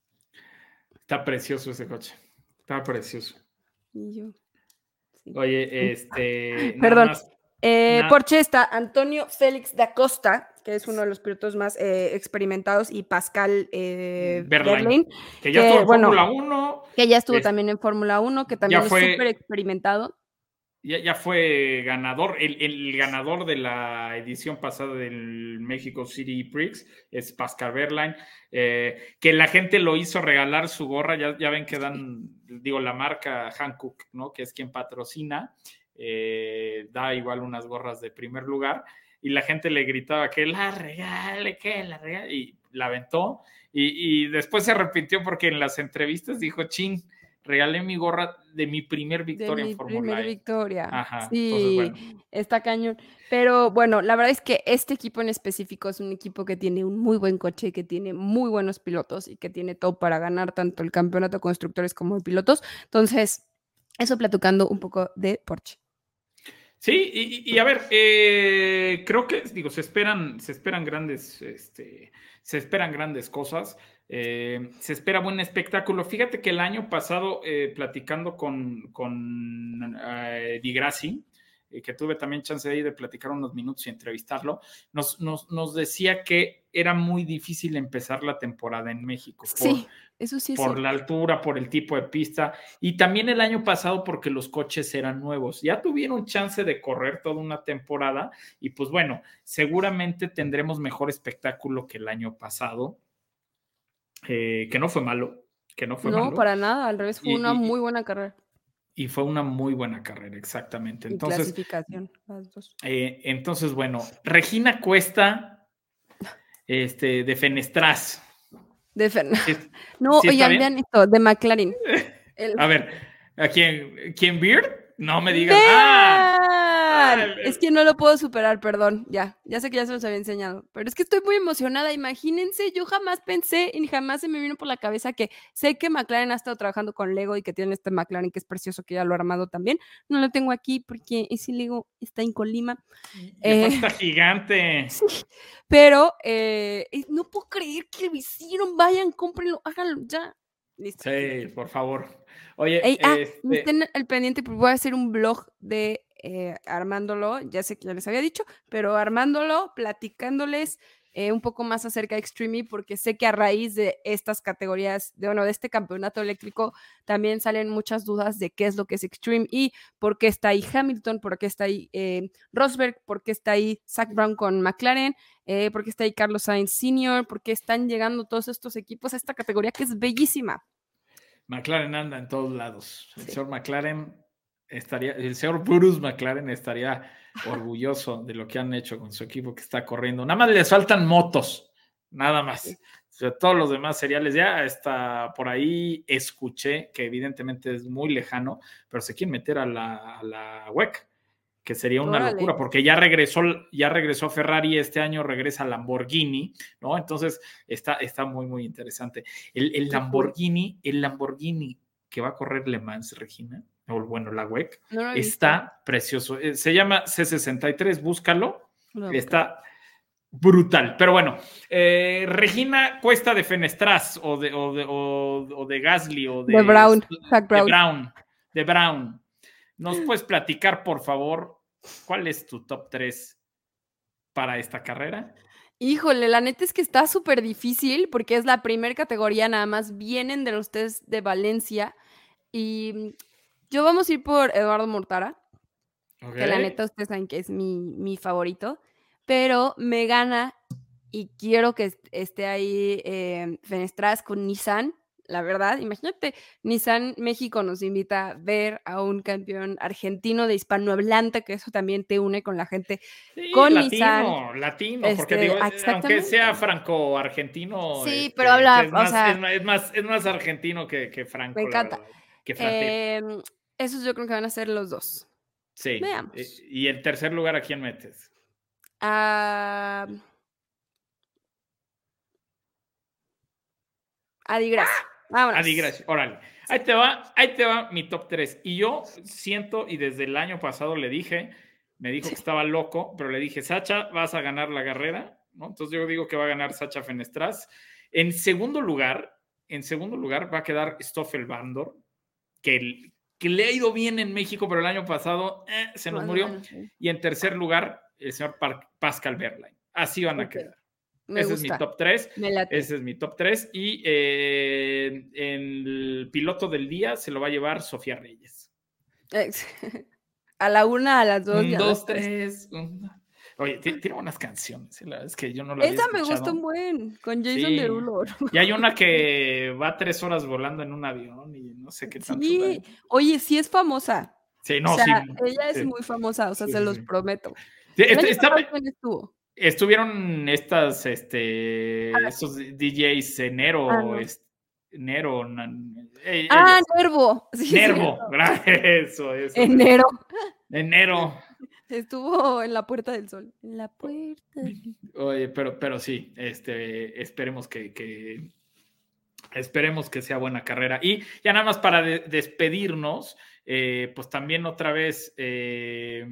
Está precioso ese coche. Está precioso. Y yo. Sí. Oye, este. Perdón. Más, eh, nada. Porsche está Antonio Félix da Costa, que es uno de los pilotos más eh, experimentados, y Pascal eh, Wehrlein, que ya que, estuvo en bueno, Fórmula uno. Que ya estuvo es, también en Fórmula uno, que también es súper experimentado. ya, ya fue ganador, el, el ganador de la edición pasada del Mexico City Prix es Pascal Wehrlein, eh, que la gente lo hizo regalar su gorra, ya, ya ven que dan, digo, la marca Hankook, ¿no? Que es quien patrocina, eh, da igual unas gorras de primer lugar, y la gente le gritaba que la regale, que la regale, y la aventó, y, y después se arrepintió porque en las entrevistas dijo, chin, regalé mi gorra de mi primer victoria de mi en Fórmula primera E. victoria. Ajá, Sí, entonces bueno. está cañón. Pero bueno, la verdad es que este equipo en específico es un equipo que tiene un muy buen coche, que tiene muy buenos pilotos y que tiene todo para ganar tanto el campeonato de constructores como de pilotos. Entonces, eso platicando un poco de Porsche. Sí, y, y a ver, eh, creo que, digo, se esperan, se esperan grandes, este, se esperan grandes cosas, eh, se espera buen espectáculo. Fíjate que el año pasado, eh, platicando con, con eh, Di Grassi, eh, que tuve también chance de, ir de platicar unos minutos y entrevistarlo, nos, nos, nos decía que era muy difícil empezar la temporada en México. Por, Sí, eso sí es por cierto. la altura, por el tipo de pista, y también el año pasado porque los coches eran nuevos. Ya tuvieron chance de correr toda una temporada y pues bueno, seguramente tendremos mejor espectáculo que el año pasado, eh, que no fue malo, que no fue No, malo. para nada, al revés, fue Y, una y, muy buena carrera. Y fue una muy buena carrera, exactamente. Y Entonces, clasificación, las dos. Eh, entonces, bueno, Regina Cuesta, este, de Fenestras. De Fer... ¿Sí, no, sí está oigan, bien? vean esto, de McLaren. El... A ver, ¿a quién? ¿Quién Beard? No me digas. ¡Ah! ¡Vean! Es que no lo puedo superar, perdón. Ya, ya sé que ya se los había enseñado. Pero es que estoy muy emocionada. Imagínense, yo jamás pensé y jamás se me vino por la cabeza que sé que McLaren ha estado trabajando con Lego y que tiene este McLaren que es precioso, que ya lo ha armado también. No lo tengo aquí porque ese Lego está en Colima. Y Eh, está gigante. sí, pero eh, no puedo creer que lo hicieron. Vayan, cómprenlo, háganlo ya. Listo. Sí, por favor. Oye, Ey, ah, este... estén al pendiente porque voy a hacer un blog de eh, armándolo, ya sé que ya les había dicho, pero armándolo, platicándoles eh, un poco más acerca de Extreme E, porque sé que a raíz de estas categorías, de, bueno, de este campeonato eléctrico, también salen muchas dudas de qué es lo que es Extreme E, por qué está ahí Hamilton, por qué está ahí eh, Rosberg, por qué está ahí Zak Brown con McLaren, eh, por qué está ahí Carlos Sainz senior, por qué están llegando todos estos equipos a esta categoría que es bellísima. McLaren anda en todos lados. El Sí. señor McLaren estaría, el señor Bruce McLaren estaría orgulloso de lo que han hecho con su equipo que está corriendo. Nada más les faltan motos, nada más. Sí. O sea, todos los demás seriales ya está por ahí. Escuché que evidentemente es muy lejano, pero se quieren meter a la, a la W E C, que sería una Órale. locura, porque ya regresó, ya regresó Ferrari este año, regresa Lamborghini, ¿no? Entonces está, está muy, muy interesante. El, el Lamborghini, el Lamborghini que va a correr Le Mans, Regina, o bueno, la W E C, No lo he está visto. precioso. Se llama C sesenta y tres, búscalo. No, está brutal. Pero bueno, eh, Regina Cuesta de Fenestras, o de, o de, o, o de Gasly, o de, de Brown, Zak de Brown. Brown, de Brown. ¿Nos puedes platicar, por favor, cuál es tu top tres para esta carrera? Híjole, la neta es que está súper difícil porque es la primera categoría, nada más vienen de los test de Valencia y yo vamos a ir por Eduardo Mortara, Okay. que la neta ustedes saben que es mi, mi favorito, pero me gana y quiero que esté ahí eh, Fenestras con Nissan. La verdad, imagínate, Nissan México nos invita a ver a un campeón argentino de hispanohablante, que eso también te une con la gente Sí, con latino, Nissan. latino, Este, porque digo, aunque sea exactamente. franco-argentino, Sí, este, pero habla, es, o más, sea, es, más, es, más, es más argentino que, que franco, me la encanta. verdad. Que francés. Eh, esos yo creo que van a ser los dos. Sí. Veamos. Y en tercer lugar, ¿a quién metes? A, a Di Grassi. Vámonos. A Di Grassi, órale. Ahí te va, ahí te va mi top tres. Y yo siento, y desde el año pasado le dije, me dijo que estaba loco, pero le dije, Sacha, vas a ganar la carrera, ¿no? Entonces yo digo que va a ganar Sacha Fenestras. En segundo lugar, en segundo lugar va a quedar Stoffel Vandoorne, que, que le ha ido bien en México, pero el año pasado eh, se nos Más o murió. menos, sí. Y en tercer lugar, el señor Pascal Wehrlein. Así van a Ok. quedar. Me Ese gusta. es mi top tres. Me late. Ese es mi top tres. Y eh, en el piloto del día se lo va a llevar Sofía Reyes. A A la una, a las dos. Un, y a dos, las tres. Un... Oye, t- tiene buenas canciones. La verdad es que yo no la había Esa me escuchado. gustó un buen, con Jason Sí. Derulo. Y hay una que va tres horas volando en un avión y no sé qué tanto. Sí, oye, sí es famosa. Sí, no, o sea, sí. ella es sí. muy famosa, o sea, Sí, se sí, los sí. prometo. Sí, El está- año está- pasado, ¿quién estuvo? estuvieron estas, este, Ah, esos D Js eh, Nero, Ah, no. es- Nero, nan- eh, Ah, ellos. Nervo. Sí, Nervo, cierto. gra- eso, eso. Enero. Enero. Estuvo en la Puerta del Sol. En la Puerta del Sol. Oye, pero, pero sí, este, esperemos que, que esperemos que sea buena carrera. Y ya nada más para de- despedirnos, eh, pues también otra vez, eh,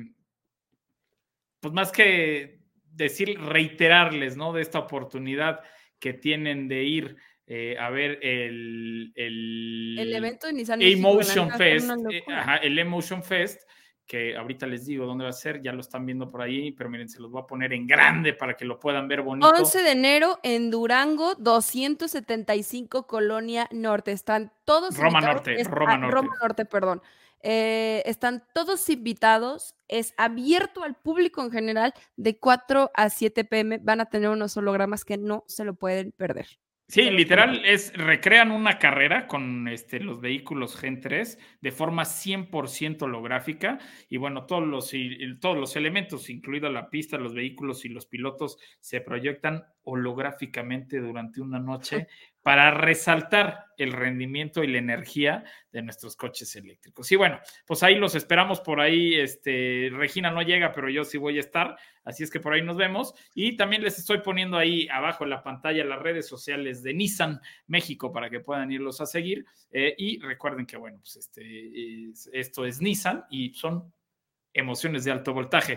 pues más que decir, reiterarles, ¿no? De esta oportunidad que tienen de ir eh, a ver el, el, El evento de Nissan México, Emotion la neta, Fest, fue una eh, locura. ajá, el Emotion Fest, que ahorita les digo dónde va a ser, ya lo están viendo por ahí, pero miren, se los voy a poner en grande para que lo puedan ver bonito. once de enero en Durango, doscientos setenta y cinco Colonia Norte. Están todos Roma invitados. Norte, Es- Roma ah, Norte. Roma Norte, perdón. Eh, están todos invitados. Es abierto al público en general de cuatro a siete pe eme. Van a tener unos hologramas que no se lo pueden perder. Sí, literal, es recrean una carrera con este, los vehículos Gen tres de forma cien por ciento holográfica y bueno, todos los, y, todos los elementos, incluida la pista, los vehículos y los pilotos, se proyectan holográficamente durante una noche para resaltar el rendimiento y la energía de nuestros coches eléctricos. Y bueno, pues ahí los esperamos por ahí. Este, Regina no llega, pero yo sí voy a estar, así es que por ahí nos vemos. Y también les estoy poniendo ahí abajo en la pantalla las redes sociales de Nissan México para que puedan irlos a seguir. Eh, y recuerden que, bueno, pues este, es, esto es Nissan y son emociones de alto voltaje.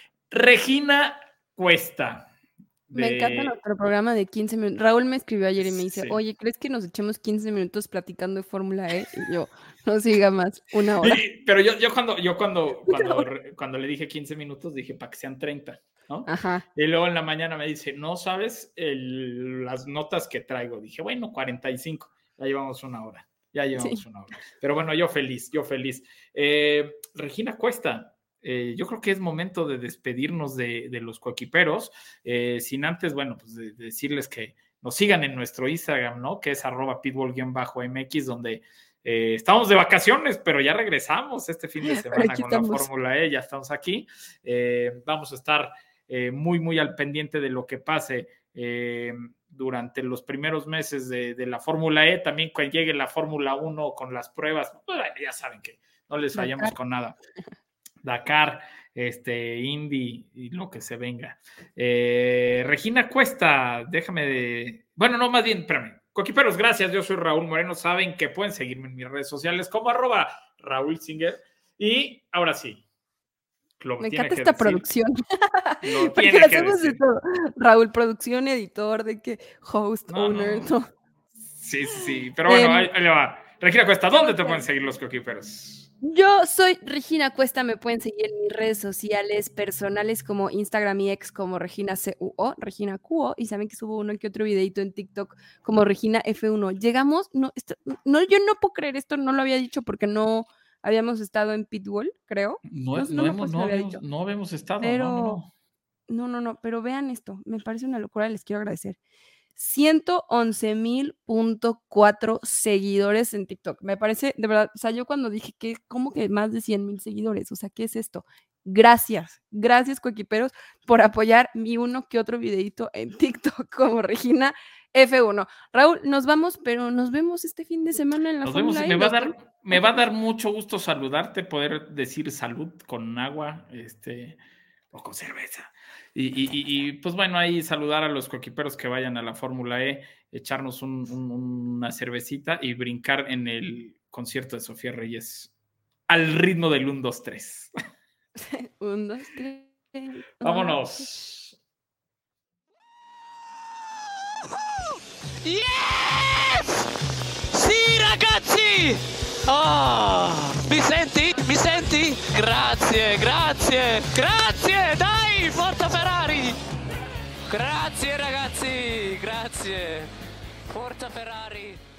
Regina Cuesta. De... Me encanta nuestro programa de quince minutos. Raúl me escribió ayer y me dice, Sí. oye, ¿crees que nos echemos quince minutos platicando de Fórmula E? Y yo, no siga más, una hora. Sí, pero yo, yo cuando, yo cuando, cuando, cuando le dije quince minutos, dije para que sean treinta, ¿no? Ajá. Y luego en la mañana me dice, no sabes el, las notas que traigo. Dije, bueno, cuarenta y cinco, ya llevamos una hora, ya llevamos sí. una hora. Pero bueno, yo feliz, yo feliz. Eh, Regina Cuesta. Eh, yo creo que es momento de despedirnos de, de los coequiperos, eh, sin antes, bueno, pues de, de decirles que nos sigan en nuestro Instagram, ¿no? Que es arroba pitbull-eme equis, donde eh, estamos de vacaciones, pero ya regresamos este fin de semana con estamos. la Fórmula E, ya estamos aquí. Eh, vamos a estar eh, muy, muy al pendiente de lo que pase eh, durante los primeros meses de, de la Fórmula E, también cuando llegue la Fórmula uno con las pruebas, bueno, ya saben que no les fallamos con nada. Dakar, este, Indy y lo que se venga. Eh, Regina Cuesta, déjame de... Bueno, no, más bien, espérame. Coquiperos, gracias. Yo soy Raúl Moreno. Saben que pueden seguirme en mis redes sociales como arroba Raúl Singer. Y ahora sí. Lo Me tiene encanta que esta decir. producción. Lo Porque tiene lo que hacemos de decir. todo. Raúl, producción, editor, de que host, No, owner, no. todo. Sí, sí, sí. Pero bueno, Em, ahí, ahí le va. Regina Cuesta, ¿dónde te ok. pueden seguir los coquiperos? Yo soy Regina Cuesta, me pueden seguir en mis redes sociales personales como Instagram y ex como Regina C U O, Regina Q O, y saben que subo uno que otro videito en TikTok como Regina F uno. Llegamos, no, esto, no, yo no puedo creer esto, no lo había dicho porque no habíamos estado en Pitbull, creo. No, No, no, no me hemos, acuerdo si no, lo había habíamos, dicho. no habíamos estado. Pero, no, no, no. no, no, no, pero vean esto, me parece una locura, les quiero agradecer. ciento once mil punto cuatro seguidores en TikTok. Me parece, de verdad, o sea, yo cuando dije que, ¿cómo que más de cien mil seguidores? O sea, ¿qué es esto? Gracias, gracias, coequiperos, por apoyar mi uno que otro videito en TikTok como Regina F uno. Raúl, nos vamos, pero nos vemos este fin de semana en la Nos vemos. Fórmula Me E. va, a Los- dar, me va a dar mucho gusto saludarte, poder decir salud con agua, este, o con cerveza. Y, y, y, y, pues bueno, ahí saludar a los coequiperos que vayan a la Fórmula E, echarnos un, un, una cervecita y brincar en el concierto de Sofía Reyes al ritmo del uno, dos, tres. Un, dos, tres. Vámonos. Yes! Sì, ragazzi! Oh, mi senti? Mi senti? Grazie, grazie, grazie! Dai, forza Ferrari! Grazie ragazzi, grazie! Forza Ferrari!